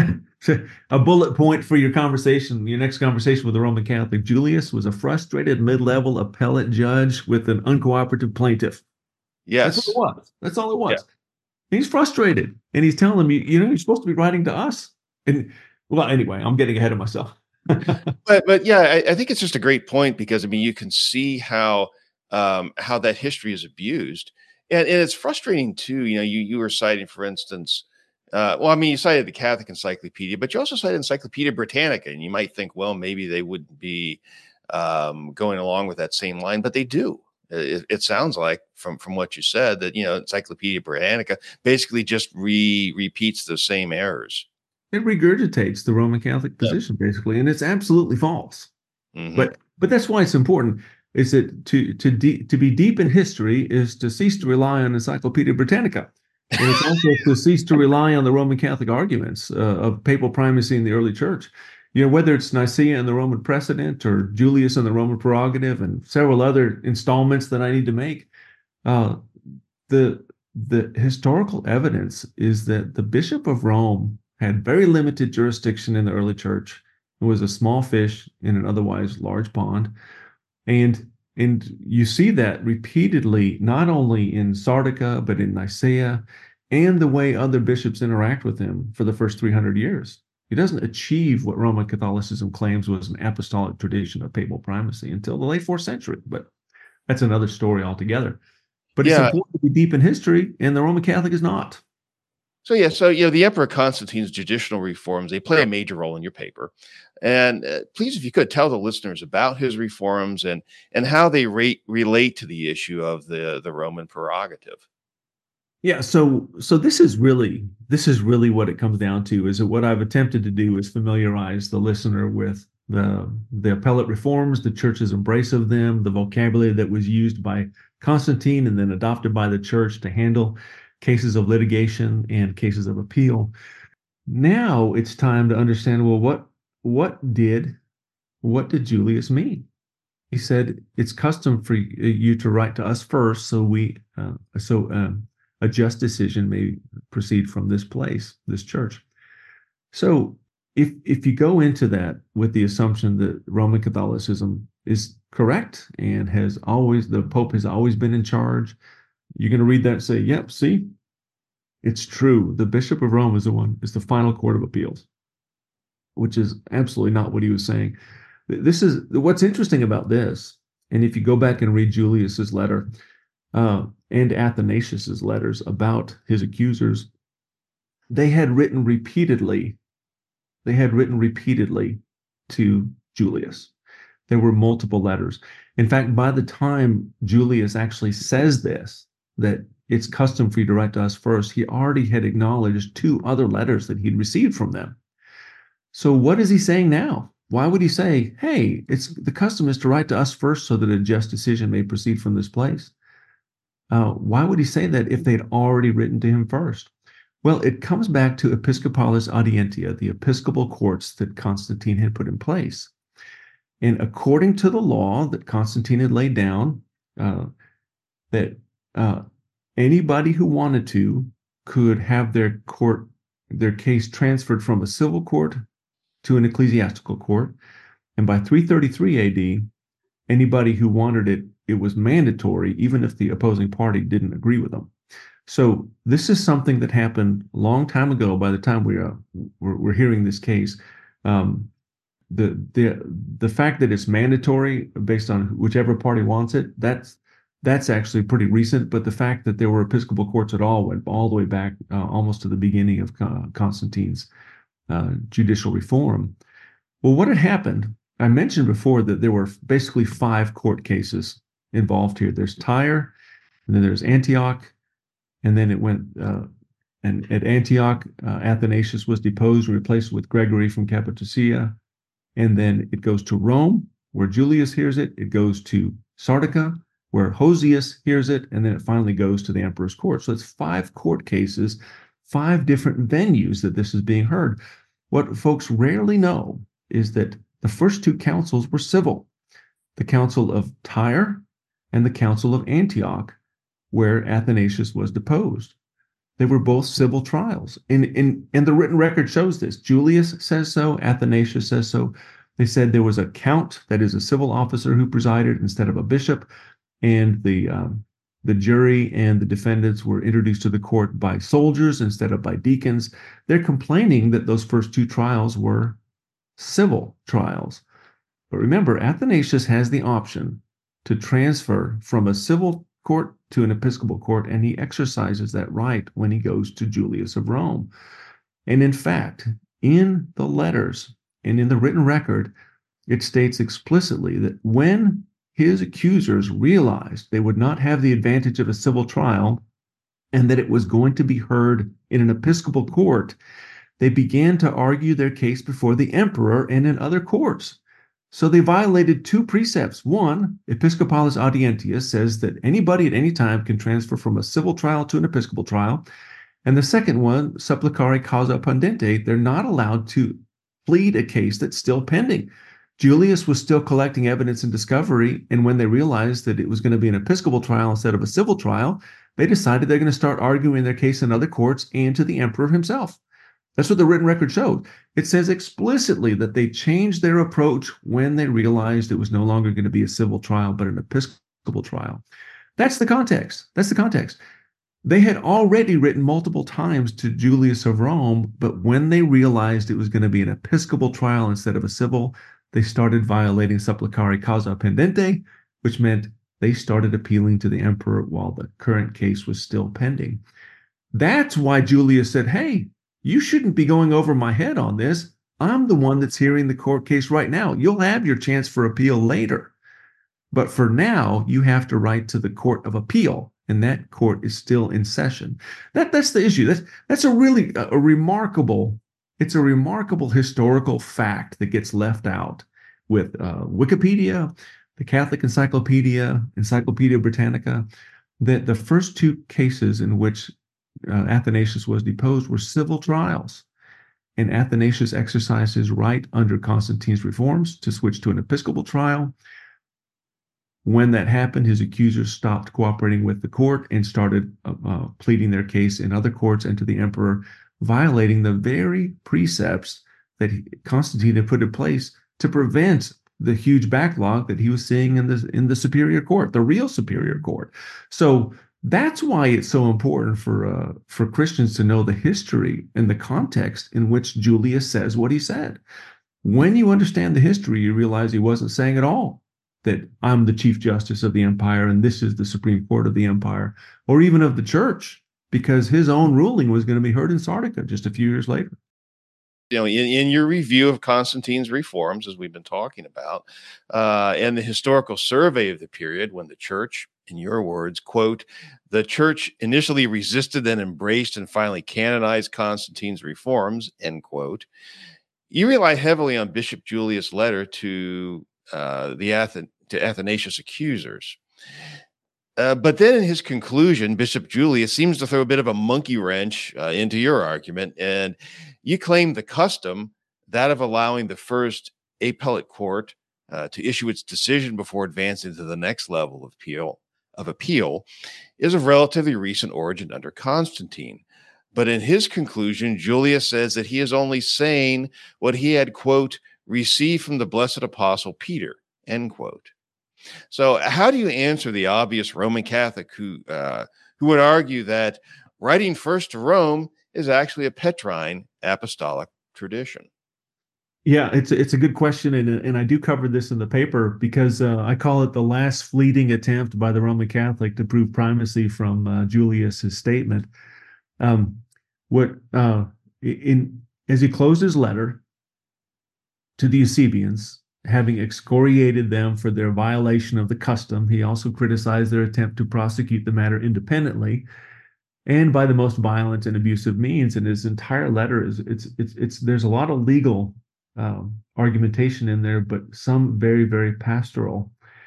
a bullet point for your conversation, your next conversation with the Roman Catholic, Julius was a frustrated mid-level appellate judge with an uncooperative plaintiff. Yes, that's all it was. That's all it was. Yeah. He's frustrated, and he's telling me, you know, you're supposed to be writing to us. And well, anyway, I'm getting ahead of myself. but but yeah, I, I think it's just a great point because I mean you can see how um, how that history is abused, and, and it's frustrating too. You know, you you were citing, for instance, uh, well, I mean, you cited the Catholic Encyclopedia, but you also cited Encyclopedia Britannica, and you might think, well, maybe they wouldn't be um, going along with that same line, but they do. It, it sounds like from from what you said that you know Encyclopedia Britannica basically just re repeats the same errors. It regurgitates the Roman Catholic position, yeah. basically, and it's absolutely false. Mm-hmm. But but that's why it's important. Is that to to de- to be deep in history is to cease to rely on Encyclopedia Britannica, and it's also to cease to rely on the Roman Catholic arguments uh, of papal primacy in the early church. You know, whether it's Nicaea and the Roman precedent, or Julius and the Roman prerogative, and several other installments that I need to make. Uh, the the historical evidence is that the Bishop of Rome had very limited jurisdiction in the early church. It was a small fish in an otherwise large pond. And, and you see that repeatedly, not only in Sardica, but in Nicaea, and the way other bishops interact with him for the first three hundred years. He doesn't achieve what Roman Catholicism claims was an apostolic tradition of papal primacy until the late fourth century. But that's another story altogether. But yeah. It's important to be deep in history, and the Roman Catholic is not. So, yeah, so, you know, the Emperor Constantine's judicial reforms, they play a major role in your paper. And uh, please, if you could, tell the listeners about his reforms and and how they rate, relate to the issue of the, the Roman prerogative. Yeah, so so this is really this is really what it comes down to, is that what I've attempted to do is familiarize the listener with the, the appellate reforms, the church's embrace of them, the vocabulary that was used by Constantine and then adopted by the church to handle cases of litigation and cases of appeal. Now it's time to understand, well, what what did what did Julius mean? He said it's custom for you to write to us first, so we uh, so um, a just decision may proceed from this place, this church. So if if you go into that with the assumption that Roman Catholicism is correct and has always the Pope has always been in charge, you're going to read that and say, yep, see, it's true. The Bishop of Rome is the one, is the final court of appeals, which is absolutely not what he was saying. This is what's interesting about this. And if you go back and read Julius's letter uh, and Athanasius's letters about his accusers, they had written repeatedly, they had written repeatedly to Julius. There were multiple letters. In fact, by the time Julius actually says this, that it's custom for you to write to us first, he already had acknowledged two other letters that he'd received from them. So what is he saying now? Why would he say, hey, it's the custom is to write to us first so that a just decision may proceed from this place? Uh, why would he say that if they'd already written to him first? Well, it comes back to Episcopalis Audientia, the episcopal courts that Constantine had put in place. And according to the law that Constantine had laid down, uh, that uh, anybody who wanted to could have their court their case transferred from a civil court to an ecclesiastical court. And by three thirty-three A D, anybody who wanted it, it was mandatory, even if the opposing party didn't agree with them. So this is something that happened a long time ago. By the time we are we're, we're hearing this case, um, the the the fact that it's mandatory based on whichever party wants it, that's that's actually pretty recent. But the fact that there were Episcopal courts at all went all the way back uh, almost to the beginning of Constantine's uh, judicial reform. Well, what had happened? I mentioned before that there were basically five court cases involved here. There's Tyre, and then there's Antioch, and then it went, uh, and at Antioch, uh, Athanasius was deposed and replaced with Gregory from Cappadocia. And then it goes to Rome, where Julius hears it. It goes to Sardica, where Hosius hears it. And then it finally goes to the emperor's court. So it's five court cases, five different venues that this is being heard. What folks rarely know is that the first two councils were civil. The Council of Tyre and the Council of Antioch, where Athanasius was deposed. They were both civil trials. And, and, and the written record shows this. Julius says so. Athanasius says so. They said there was a count, that is a civil officer, who presided instead of a bishop. And the, um, the jury and the defendants were introduced to the court by soldiers instead of by deacons. They're complaining that those first two trials were civil trials. But remember, Athanasius has the option to transfer from a civil court to an Episcopal court, and he exercises that right when he goes to Julius of Rome. And in fact, in the letters and in the written record, it states explicitly that when his accusers realized they would not have the advantage of a civil trial and that it was going to be heard in an Episcopal court, they began to argue their case before the emperor and in other courts. So they violated two precepts. One, Episcopalis Audientius says that anybody at any time can transfer from a civil trial to an Episcopal trial. And the second one, Supplicare causa pendente, they're not allowed to plead a case that's still pending. Julius was still collecting evidence and discovery, and when they realized that it was going to be an Episcopal trial instead of a civil trial, they decided they're going to start arguing their case in other courts and to the emperor himself. That's what the written record showed. It says explicitly that they changed their approach when they realized it was no longer going to be a civil trial, but an Episcopal trial. That's the context. That's the context. They had already written multiple times to Julius of Rome, but when they realized it was going to be an Episcopal trial instead of a civil, they started violating Supplicare causa pendente, which meant they started appealing to the emperor while the current case was still pending. That's why Julius said, hey, you shouldn't be going over my head on this. I'm the one that's hearing the court case right now. You'll have your chance for appeal later. But for now, you have to write to the Court of Appeal, and that court is still in session. That, that's the issue. That's, that's a really a, a remarkable, it's a remarkable historical fact that gets left out with uh, Wikipedia, the Catholic Encyclopedia, Encyclopedia Britannica, that the first two cases in which Uh, Athanasius was deposed were civil trials, and Athanasius exercised his right under Constantine's reforms to switch to an Episcopal trial. When that happened, his accusers stopped cooperating with the court and started uh, uh, pleading their case in other courts and to the emperor, violating the very precepts that he, Constantine had put in place to prevent the huge backlog that he was seeing in the in the superior court, the real superior court. So that's why it's so important for uh, for Christians to know the history and the context in which Julius says what he said. When you understand the history, you realize he wasn't saying at all that I'm the Chief Justice of the empire and this is the Supreme Court of the empire, or even of the church, because his own ruling was going to be heard in Sardica just a few years later. You know, in, in your review of Constantine's reforms, as we've been talking about, uh, and the historical survey of the period when the church, in your words, quote, the church initially resisted, then embraced, and finally canonized Constantine's reforms, end quote, you rely heavily on Bishop Julius' letter to uh, the Athan- to Athanasius' accusers. Uh, but then in his conclusion, Bishop Julius seems to throw a bit of a monkey wrench uh, into your argument, and you claim the custom, that of allowing the first appellate court uh, to issue its decision before advancing to the next level of appeal, of appeal, is of relatively recent origin under Constantine. But in his conclusion, Julius says that he is only saying what he had, quote, received from the blessed apostle Peter, end quote. So how do you answer the obvious Roman Catholic who uh, who would argue that writing first to Rome is actually a Petrine apostolic tradition? Yeah, it's it's a good question, and and I do cover this in the paper because uh, I call it the last fleeting attempt by the Roman Catholic to prove primacy from uh, Julius's statement. Um, what uh, in as he closed his letter to the Eusebians, having excoriated them for their violation of the custom, he also criticized their attempt to prosecute the matter independently and by the most violent and abusive means. And his entire letter is it's it's it's there's a lot of legal um, argumentation in there, but some very very pastoral.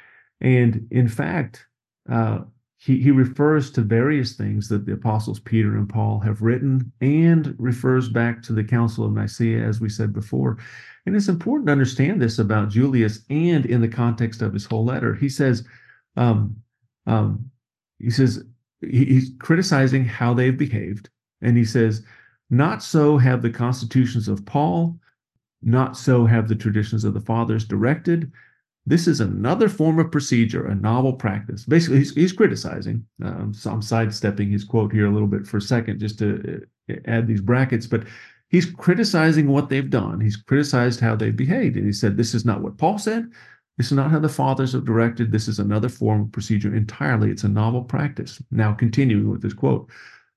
And in fact, uh, he he refers to various things that the apostles Peter and Paul have written, and refers back to the Council of Nicaea, as we said before. And it's important to understand this about Julius, and in the context of his whole letter. He says, um, um, he says he, he's criticizing how they've behaved, and he says, "Not so have the constitutions of Paul, not so have the traditions of the fathers directed. This is another form of procedure, a novel practice." Basically, he's, he's criticizing. Um, so I'm sidestepping his quote here a little bit for a second, just to add these brackets, but he's criticizing what they've done. He's criticized how they've behaved. And he said, this is not what Paul said. This is not how the fathers have directed. This is another form of procedure entirely. It's a novel practice. Now, continuing with this quote,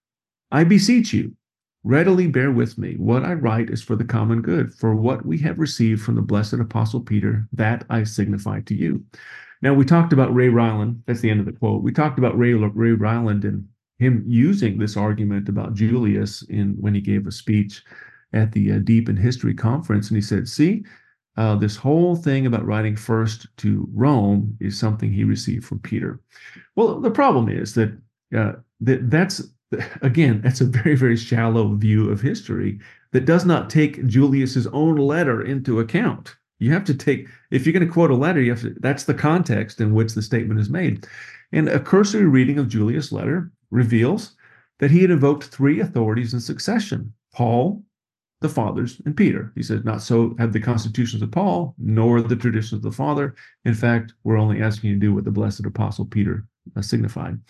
"I beseech you, readily bear with me. What I write is for the common good, for what we have received from the blessed apostle Peter, that I signify to you." Now, we talked about Ray Ryland. That's the end of the quote. We talked about Ray, Ray Ryland and him using this argument about Julius in when he gave a speech at the uh, Deep in History conference. And he said, see, uh, this whole thing about writing first to Rome is something he received from Peter. Well, the problem is that, uh, that that's, again, that's a very, very shallow view of history that does not take Julius's own letter into account. You have to take, if you're going to quote a letter, you have to, that's the context in which the statement is made. And a cursory reading of Julius' letter reveals that he had invoked three authorities in succession: Paul, the fathers, and Peter. He said, not so have the constitutions of Paul, nor the traditions of the Father. In fact, we're only asking you to do what the blessed apostle Peter uh, signified.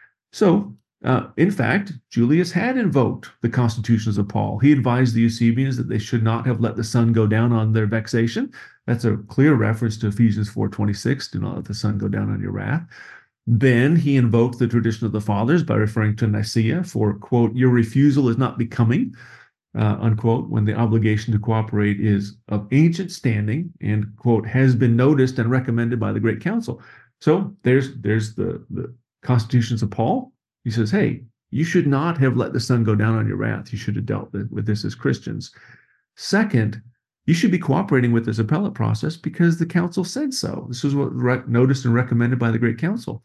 So, uh, in fact, Julius had invoked the constitutions of Paul. He advised the Eusebians that they should not have let the sun go down on their vexation. That's a clear reference to Ephesians four twenty-six, do not let the sun go down on your wrath. Then he invoked the tradition of the fathers by referring to Nicaea for, quote, your refusal is not becoming, uh, unquote, when the obligation to cooperate is of ancient standing and, quote, has been noticed and recommended by the Great Council. So there's there's the, the constitutions of Paul. He says, hey, you should not have let the sun go down on your wrath. You should have dealt with this as Christians. Second, you should be cooperating with this appellate process because the council said so. This is what re- noticed and recommended by the Great Council.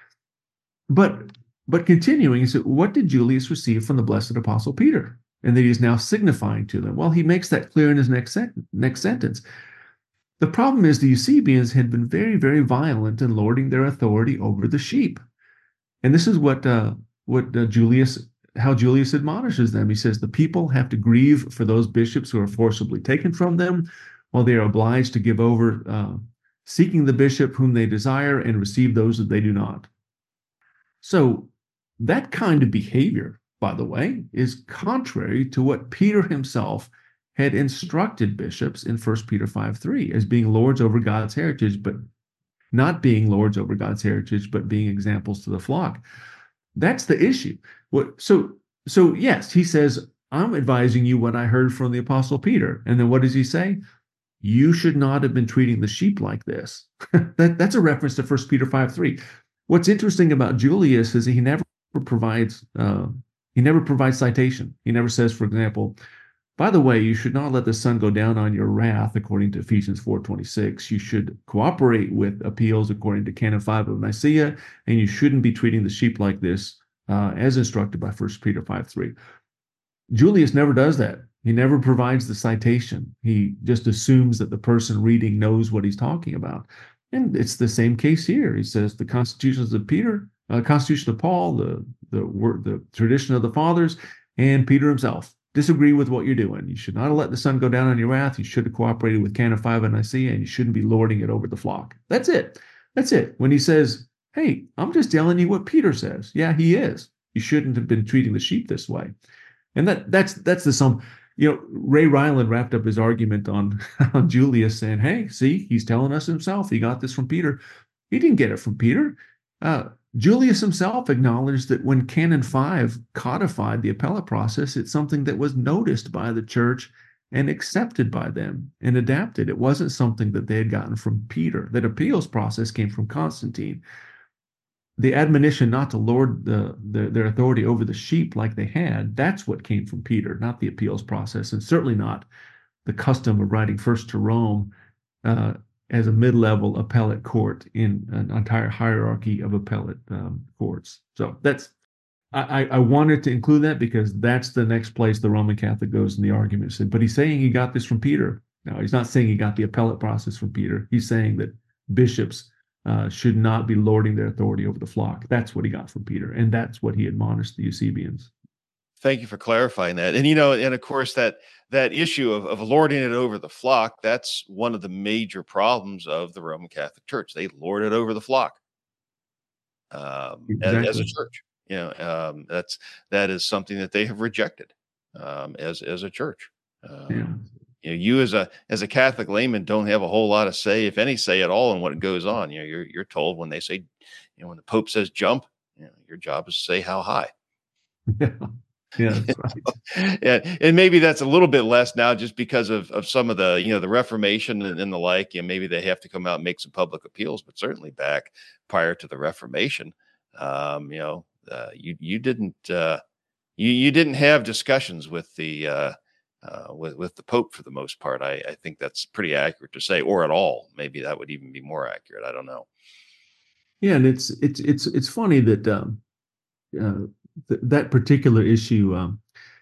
But but continuing, he said, what did Julius receive from the blessed apostle Peter? And that he's now signifying to them. Well, he makes that clear in his next, sent- next sentence. The problem is the Eusebians had been very, very violent in lording their authority over the sheep. And this is what uh, what uh, Julius how Julius admonishes them. He says, the people have to grieve for those bishops who are forcibly taken from them, while they are obliged to give over, uh, seeking the bishop whom they desire and receive those that they do not. So that kind of behavior, by the way, is contrary to what Peter himself had instructed bishops in First Peter five three as being lords over God's heritage, but not being lords over God's heritage, but being examples to the flock. That's the issue. What, so, so yes, he says, I'm advising you what I heard from the Apostle Peter. And then what does he say? You should not have been treating the sheep like this. that, that's a reference to First Peter five three. What's interesting about Julius is he never provides uh, he never provides citation. He never says, for example, by the way, you should not let the sun go down on your wrath, according to Ephesians four twenty-six. You should cooperate with appeals according to Canon five of Nicaea, and you shouldn't be treating the sheep like this, uh, as instructed by First Peter five three. Julius never does that. He never provides the citation. He just assumes that the person reading knows what he's talking about. And it's the same case here. He says the constitutions of Peter, uh, Constitution of Paul, the the word, the tradition of the fathers, and Peter himself disagree with what you're doing. You should not have let the sun go down on your wrath. You should have cooperated with Canon five and Nicaea, and you shouldn't be lording it over the flock. That's it. That's it. When he says, hey, I'm just telling you what Peter says. Yeah, he is. You shouldn't have been treating the sheep this way. And that that's that's the sum. You know, Ray Ryland wrapped up his argument on, on Julius saying, hey, see, he's telling us himself. He got this from Peter. He didn't get it from Peter. Uh, Julius himself acknowledged that when Canon five codified the appellate process, it's something that was noticed by the church and accepted by them and adapted. It wasn't something that they had gotten from Peter. That appeals process came from Constantine. The admonition not to lord the, the, their authority over the sheep like they had, that's what came from Peter, not the appeals process, and certainly not the custom of writing first to Rome uh, as a mid-level appellate court in an entire hierarchy of appellate um, courts. So that's I, I wanted to include that because that's the next place the Roman Catholic goes in the argument. But he's saying he got this from Peter. Now, he's not saying he got the appellate process from Peter. He's saying that bishops uh, should not be lording their authority over the flock. That's what he got from Peter, and that's what he admonished the Eusebians. Thank you for clarifying that. And, you know, and of course, that that issue of, of lording it over the flock, that's one of the major problems of the Roman Catholic Church. They lord it over the flock um, Exactly. as, as a church. You know, um, that's that is something that they have rejected um, as as a church. Um, Yeah. You know, you as a as a Catholic layman don't have a whole lot of say, if any say at all, in what goes on. You know, you're you're told when they say, you know, when the Pope says jump, you know, your job is to say how high. Yeah. Yeah, that's right. Yeah, and maybe that's a little bit less now, just because of of some of the, you know, the Reformation and, and the like. You know, maybe they have to come out and make some public appeals, but certainly back prior to the Reformation, um, you know, uh, you you didn't uh, you you didn't have discussions with the uh, uh, with with the Pope for the most part. I, I think that's pretty accurate to say, or at all. Maybe that would even be more accurate. I don't know. Yeah, and it's it's it's it's funny that um, uh, th- that particular issue um,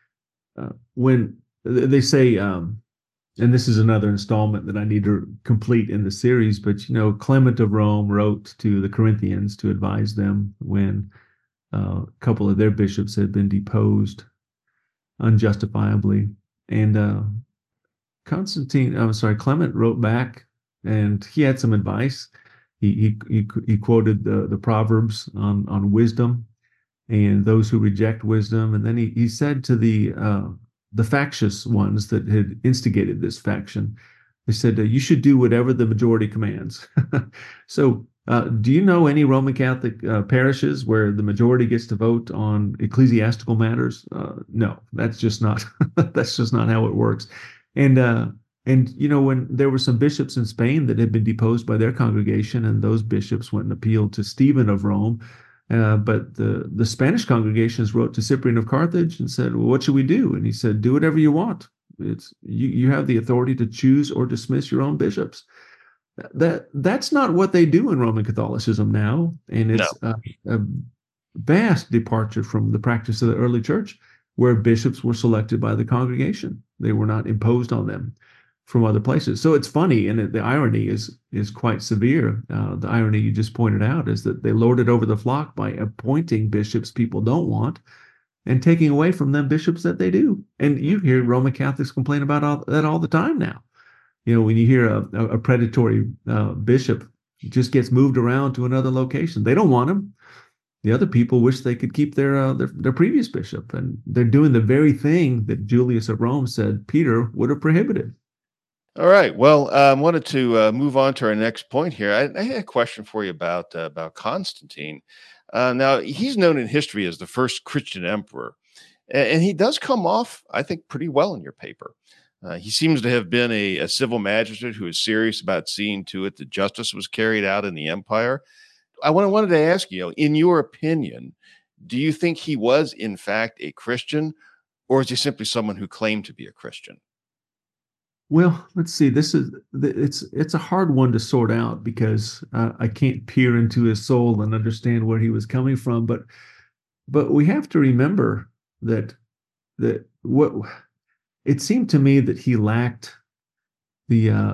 uh, when they say, um, and this is another installment that I need to complete in the series, but you know, Clement of Rome wrote to the Corinthians to advise them when uh, a couple of their bishops had been deposed unjustifiably, and uh, Constantine, I'm sorry, Clement wrote back, and he had some advice. He he he, he quoted the the Proverbs on on wisdom and those who reject wisdom, and then he he said to the uh, the factious ones that had instigated this faction, they said, uh, you should do whatever the majority commands. So, uh, do you know any Roman Catholic uh, parishes where the majority gets to vote on ecclesiastical matters? Uh, no, that's just not that's just not how it works. And uh, and you know, when there were some bishops in Spain that had been deposed by their congregation, and those bishops went and appealed to Stephen of Rome. Uh, but the, the Spanish congregations wrote to Cyprian of Carthage and said, well, what should we do? And he said, do whatever you want. It's you, you have the authority to choose or dismiss your own bishops. That That's not what they do in Roman Catholicism now. And it's no. a, a vast departure from the practice of the early church, where bishops were selected by the congregation. They were not imposed on them from other places. So it's funny, and it, the irony is is quite severe. Uh, the irony you just pointed out is that they lord it over the flock by appointing bishops people don't want and taking away from them bishops that they do. And you hear Roman Catholics complain about all, that all the time now. You know, when you hear a, a predatory uh, bishop just gets moved around to another location, they don't want him. The other people wish they could keep their, uh, their their previous bishop, and they're doing the very thing that Julius of Rome said Peter would have prohibited. All right. Well, I um, wanted to uh, move on to our next point here. I, I had a question for you about uh, about Constantine. Uh, now, he's known in history as the first Christian emperor, and, and he does come off, I think, pretty well in your paper. Uh, he seems to have been a, a civil magistrate who was serious about seeing to it that justice was carried out in the empire. I wanted to ask you, in your opinion, do you think he was, in fact, a Christian, or is he simply someone who claimed to be a Christian? Well, let's see. This is it's it's a hard one to sort out because uh, I can't peer into his soul and understand where he was coming from. But but we have to remember that that what it seemed to me that he lacked the uh,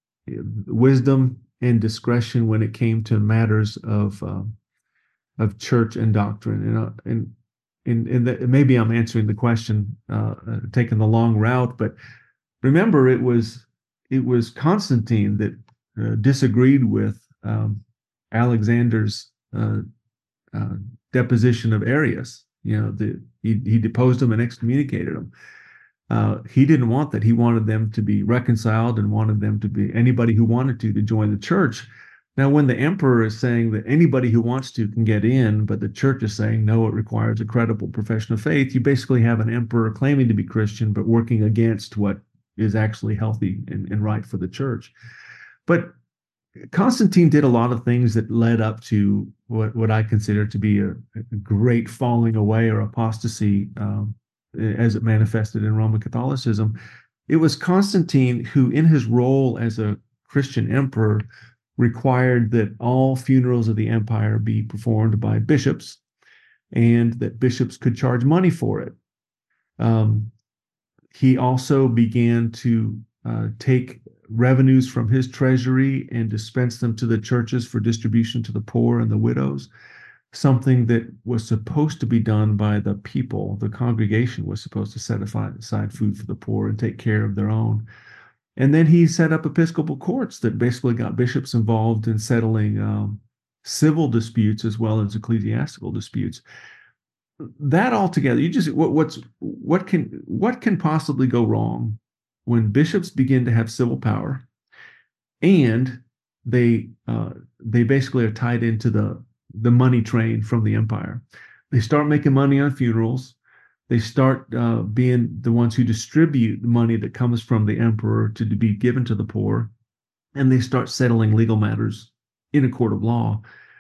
wisdom and discretion when it came to matters of uh, of church and doctrine. And uh, and and, and the, maybe I'm answering the question, uh, uh, taking the long route, but remember, it was it was Constantine that uh, disagreed with um, Alexander's uh, uh, deposition of Arius. You know, the, he he deposed him and excommunicated him. Uh, he didn't want that. He wanted them to be reconciled and wanted them to be anybody who wanted to to join the church. Now, when the emperor is saying that anybody who wants to can get in, but the church is saying, no, it requires a credible profession of faith, you basically have an emperor claiming to be Christian, but working against what is actually healthy and, and right for the church. But Constantine did a lot of things that led up to what, what I consider to be a, a great falling away or apostasy um, as it manifested in Roman Catholicism. It was Constantine who, in his role as a Christian emperor, required that all funerals of the empire be performed by bishops and that bishops could charge money for it. Um, he also began to uh, take revenues from his treasury and dispense them to the churches for distribution to the poor and the widows, something that was supposed to be done by the people. The congregation was supposed to set aside food for the poor and take care of their own. And then he set up episcopal courts that basically got bishops involved in settling um, civil disputes as well as ecclesiastical disputes. That altogether, you just what what's what can what can possibly go wrong when bishops begin to have civil power, and they uh, they basically are tied into the the money train from the empire. They start making money on funerals. They start uh, being the ones who distribute the money that comes from the emperor to be given to the poor, and they start settling legal matters in a court of law.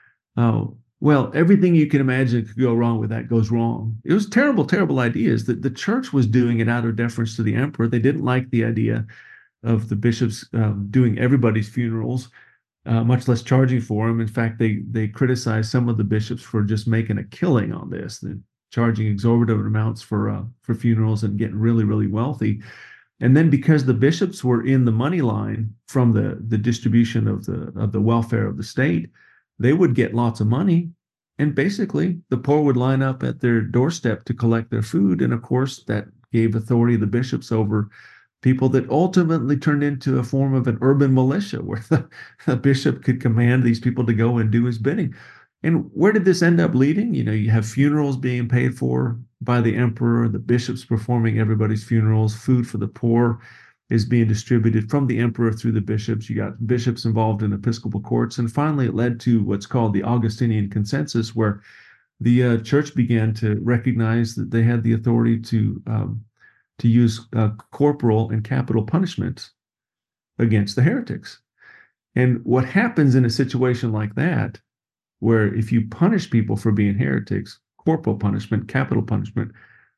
Uh, well, everything you can imagine could go wrong with that goes wrong. It was terrible, terrible ideas. That the church was doing it out of deference to the emperor. They didn't like the idea of the bishops um, doing everybody's funerals, uh, much less charging for them. In fact, they they criticized some of the bishops for just making a killing on this. They, charging exorbitant amounts for uh, for funerals and getting really, really wealthy. And then because the bishops were in the money line from the, the distribution of the of the welfare of the state, they would get lots of money. And basically, the poor would line up at their doorstep to collect their food. And of course, that gave authority to the bishops over people that ultimately turned into a form of an urban militia where the, the bishop could command these people to go and do his bidding. And where did this end up leading? You know, you have funerals being paid for by the emperor, the bishops performing everybody's funerals, food for the poor is being distributed from the emperor through the bishops. You got bishops involved in episcopal courts. And finally, it led to what's called the Augustinian Consensus, where the uh, church began to recognize that they had the authority to, um, to use uh, corporal and capital punishment against the heretics. And what happens in a situation like that, where if you punish people for being heretics, corporal punishment, capital punishment,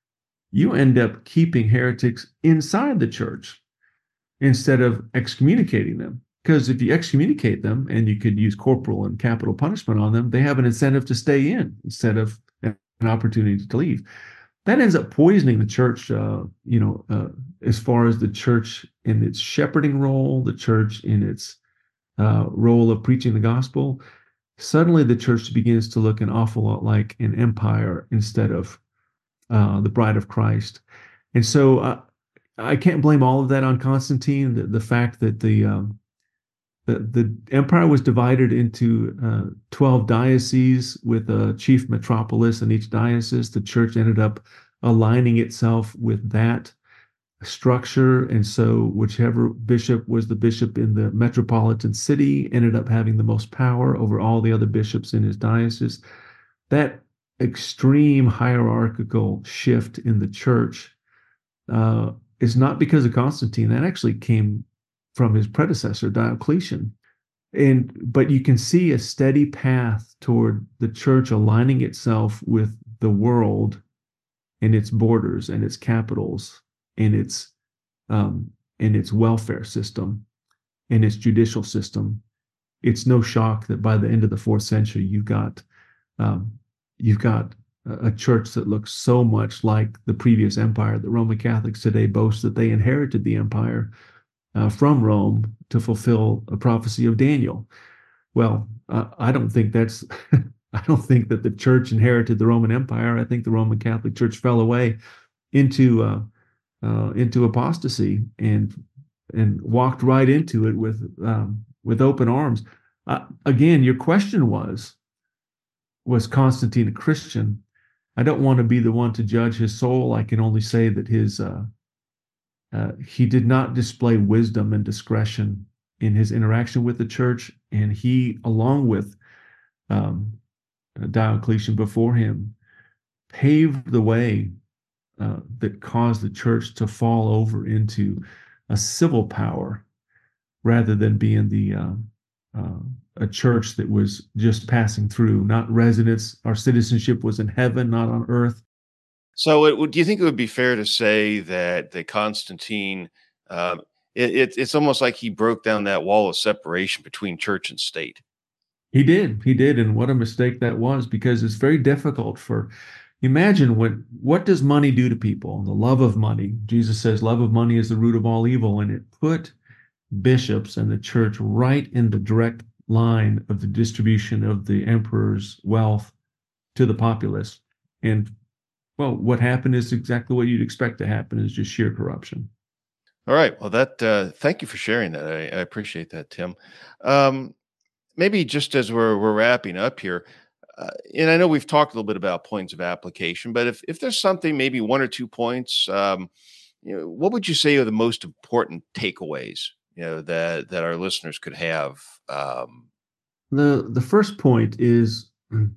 you end up keeping heretics inside the church instead of excommunicating them. Because if you excommunicate them and you could use corporal and capital punishment on them, they have an incentive to stay in instead of an opportunity to leave. That ends up poisoning the church, uh, you know, uh, as far as the church in its shepherding role, the church in its uh, role of preaching the gospel. Suddenly the church begins to look an awful lot like an empire instead of uh, the bride of Christ. And so uh, I can't blame all of that on Constantine. The, the fact that the, um, the the empire was divided into uh, twelve dioceses with a chief metropolis in each diocese. The church ended up aligning itself with that structure, and so whichever bishop was the bishop in the metropolitan city ended up having the most power over all the other bishops in his diocese. That extreme hierarchical shift in the church uh, is not because of Constantine. That actually came from his predecessor, Diocletian. And but you can see a steady path toward the church aligning itself with the world and its borders and its capitals, in its um, in its welfare system, in its judicial system. It's no shock that by the end of the fourth century, you've got um, you've got a, a church that looks so much like the previous empire that Roman Catholics today boast that they inherited the empire uh, from Rome to fulfill a prophecy of Daniel. Well, uh, I don't think that's I don't think that the church inherited the Roman Empire. I think the Roman Catholic Church fell away into uh, uh, into apostasy and and walked right into it with um, with open arms. Uh, again, your question was was Constantine a Christian? I don't want to be the one to judge his soul. I can only say that his uh, uh, he did not display wisdom and discretion in his interaction with the church, and he, along with um, Diocletian before him, paved the way uh, that caused the church to fall over into a civil power rather than being the uh, uh, a church that was just passing through, not residence. Our citizenship was in heaven, not on earth. So, it, would- do you think it would be fair to say that the Constantine, um, it, it, it's almost like he broke down that wall of separation between church and state? He did, he did, and what a mistake that was, because it's very difficult for. Imagine what what does money do to people? The love of money. Jesus says, "Love of money is the root of all evil," and it put bishops and the church right in the direct line of the distribution of the emperor's wealth to the populace. And well, what happened is exactly what you'd expect to happen, is just sheer corruption. All right. Well, that uh, thank you for sharing that. I, I appreciate that, Tim. Um, maybe just as we're we're wrapping up here, uh, and I know we've talked a little bit about points of application, but if if there's something, maybe one or two points, um, you know, what would you say are the most important takeaways, you know, that that our listeners could have? Um, The the first point is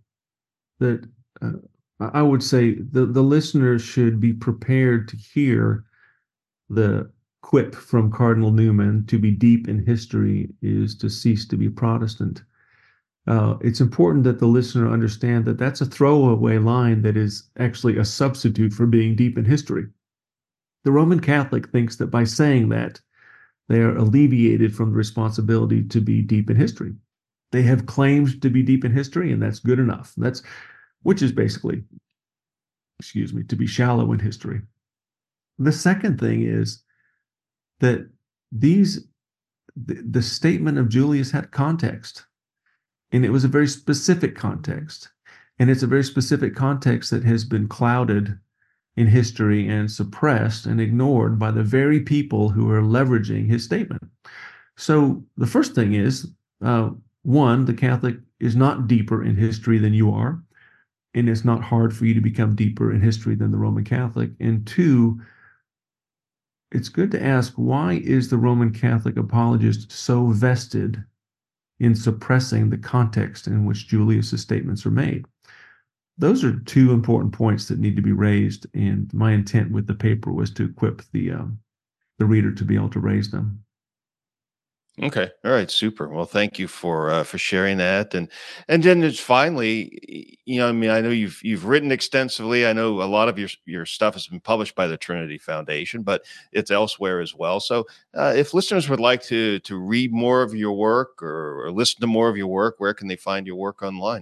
that uh, I would say the, the listeners should be prepared to hear the quip from Cardinal Newman: "To be deep in history is to cease to be Protestant." Uh, it's important that the listener understand that that's a throwaway line that is actually a substitute for being deep in history. The Roman Catholic thinks that by saying that, they are alleviated from the responsibility to be deep in history. They have claimed to be deep in history, and that's good enough. That's, which is basically, excuse me, to be shallow in history. The second thing is that these, the, the statement of Julius had context, and it was a very specific context, and it's a very specific context that has been clouded in history and suppressed and ignored by the very people who are leveraging his statement. So the first thing is, uh, one, the Catholic is not deeper in history than you are, and it's not hard for you to become deeper in history than the Roman Catholic. And two, it's good to ask, why is the Roman Catholic apologist so vested in suppressing the context in which Julius's statements are made? Those are two important points that need to be raised, and my intent with the paper was to equip the um, the reader to be able to raise them. Okay. All right. Super. Well, thank you for uh, for sharing that, and and then just finally, you know, I mean, I know you've you've written extensively. I know a lot of your your stuff has been published by the Trinity Foundation, but it's elsewhere as well. So, uh, if listeners would like to to read more of your work or, or listen to more of your work, where can they find your work online?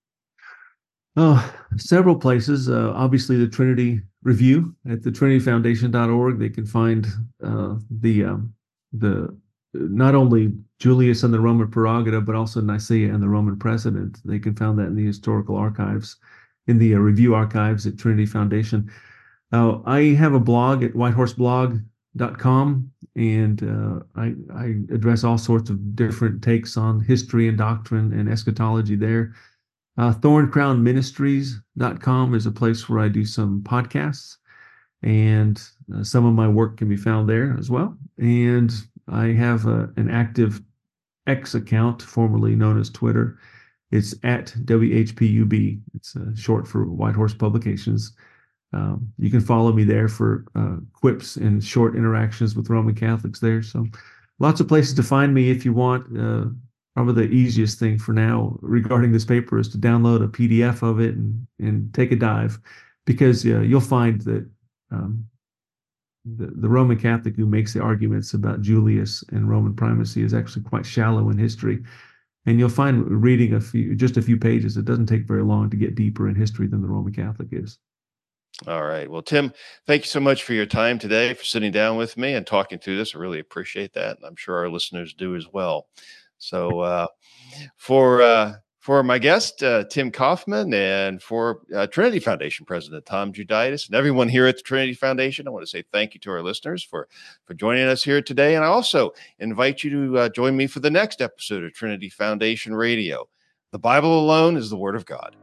Oh, several places. Uh, obviously, the Trinity Review at the trinity foundation dot org. They can find uh, the um, the not only Julius and the Roman Prerogative, but also Nicaea and the Roman Precedent. They can find that in the historical archives, in the uh, review archives at Trinity Foundation. Uh, I have a blog at white horse blog dot com, and uh, I, I address all sorts of different takes on history and doctrine and eschatology there. Uh, thorn crown ministries dot com is a place where I do some podcasts, and uh, some of my work can be found there as well. And I have a, an active X account, formerly known as Twitter. It's at W H P U B. It's uh, short for White Horse Publications. Um, you can follow me there for uh, quips and short interactions with Roman Catholics there. So lots of places to find me if you want. Uh, probably the easiest thing for now regarding this paper is to download a P D F of it and, and take a dive, because uh, you'll find that um, the, the Roman Catholic who makes the arguments about Julius and Roman primacy is actually quite shallow in history. And you'll find reading a few, just a few pages, it doesn't take very long to get deeper in history than the Roman Catholic is. All right. Well, Tim, thank you so much for your time today, for sitting down with me and talking through this. I really appreciate that. And I'm sure our listeners do as well. So uh, for uh, For my guest, uh, Tim Kaufman, and for uh, Trinity Foundation President Tom Juditis, and everyone here at the Trinity Foundation, I want to say thank you to our listeners for, for joining us here today. And I also invite you to uh, join me for the next episode of Trinity Foundation Radio. The Bible alone is the Word of God.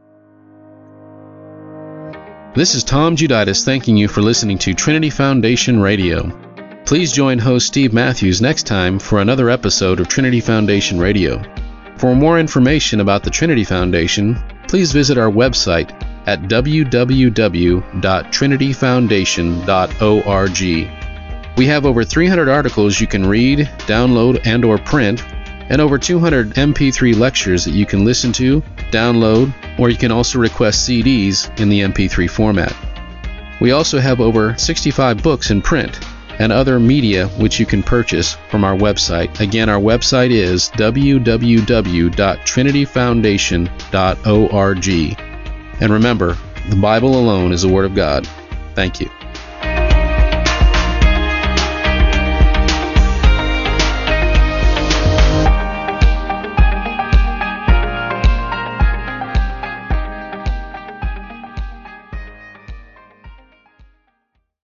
This is Tom Juditis thanking you for listening to Trinity Foundation Radio. Please join host Steve Matthews next time for another episode of Trinity Foundation Radio. For more information about the Trinity Foundation, please visit our website at w w w dot trinity foundation dot org. We have over three hundred articles you can read, download, and or print, and over two hundred M P three lectures that you can listen to, download, or you can also request C Ds in the M P three format. We also have over sixty-five books in print and other media which you can purchase from our website. Again, our website is w w w dot trinity foundation dot org. And remember, the Bible alone is the Word of God. Thank you.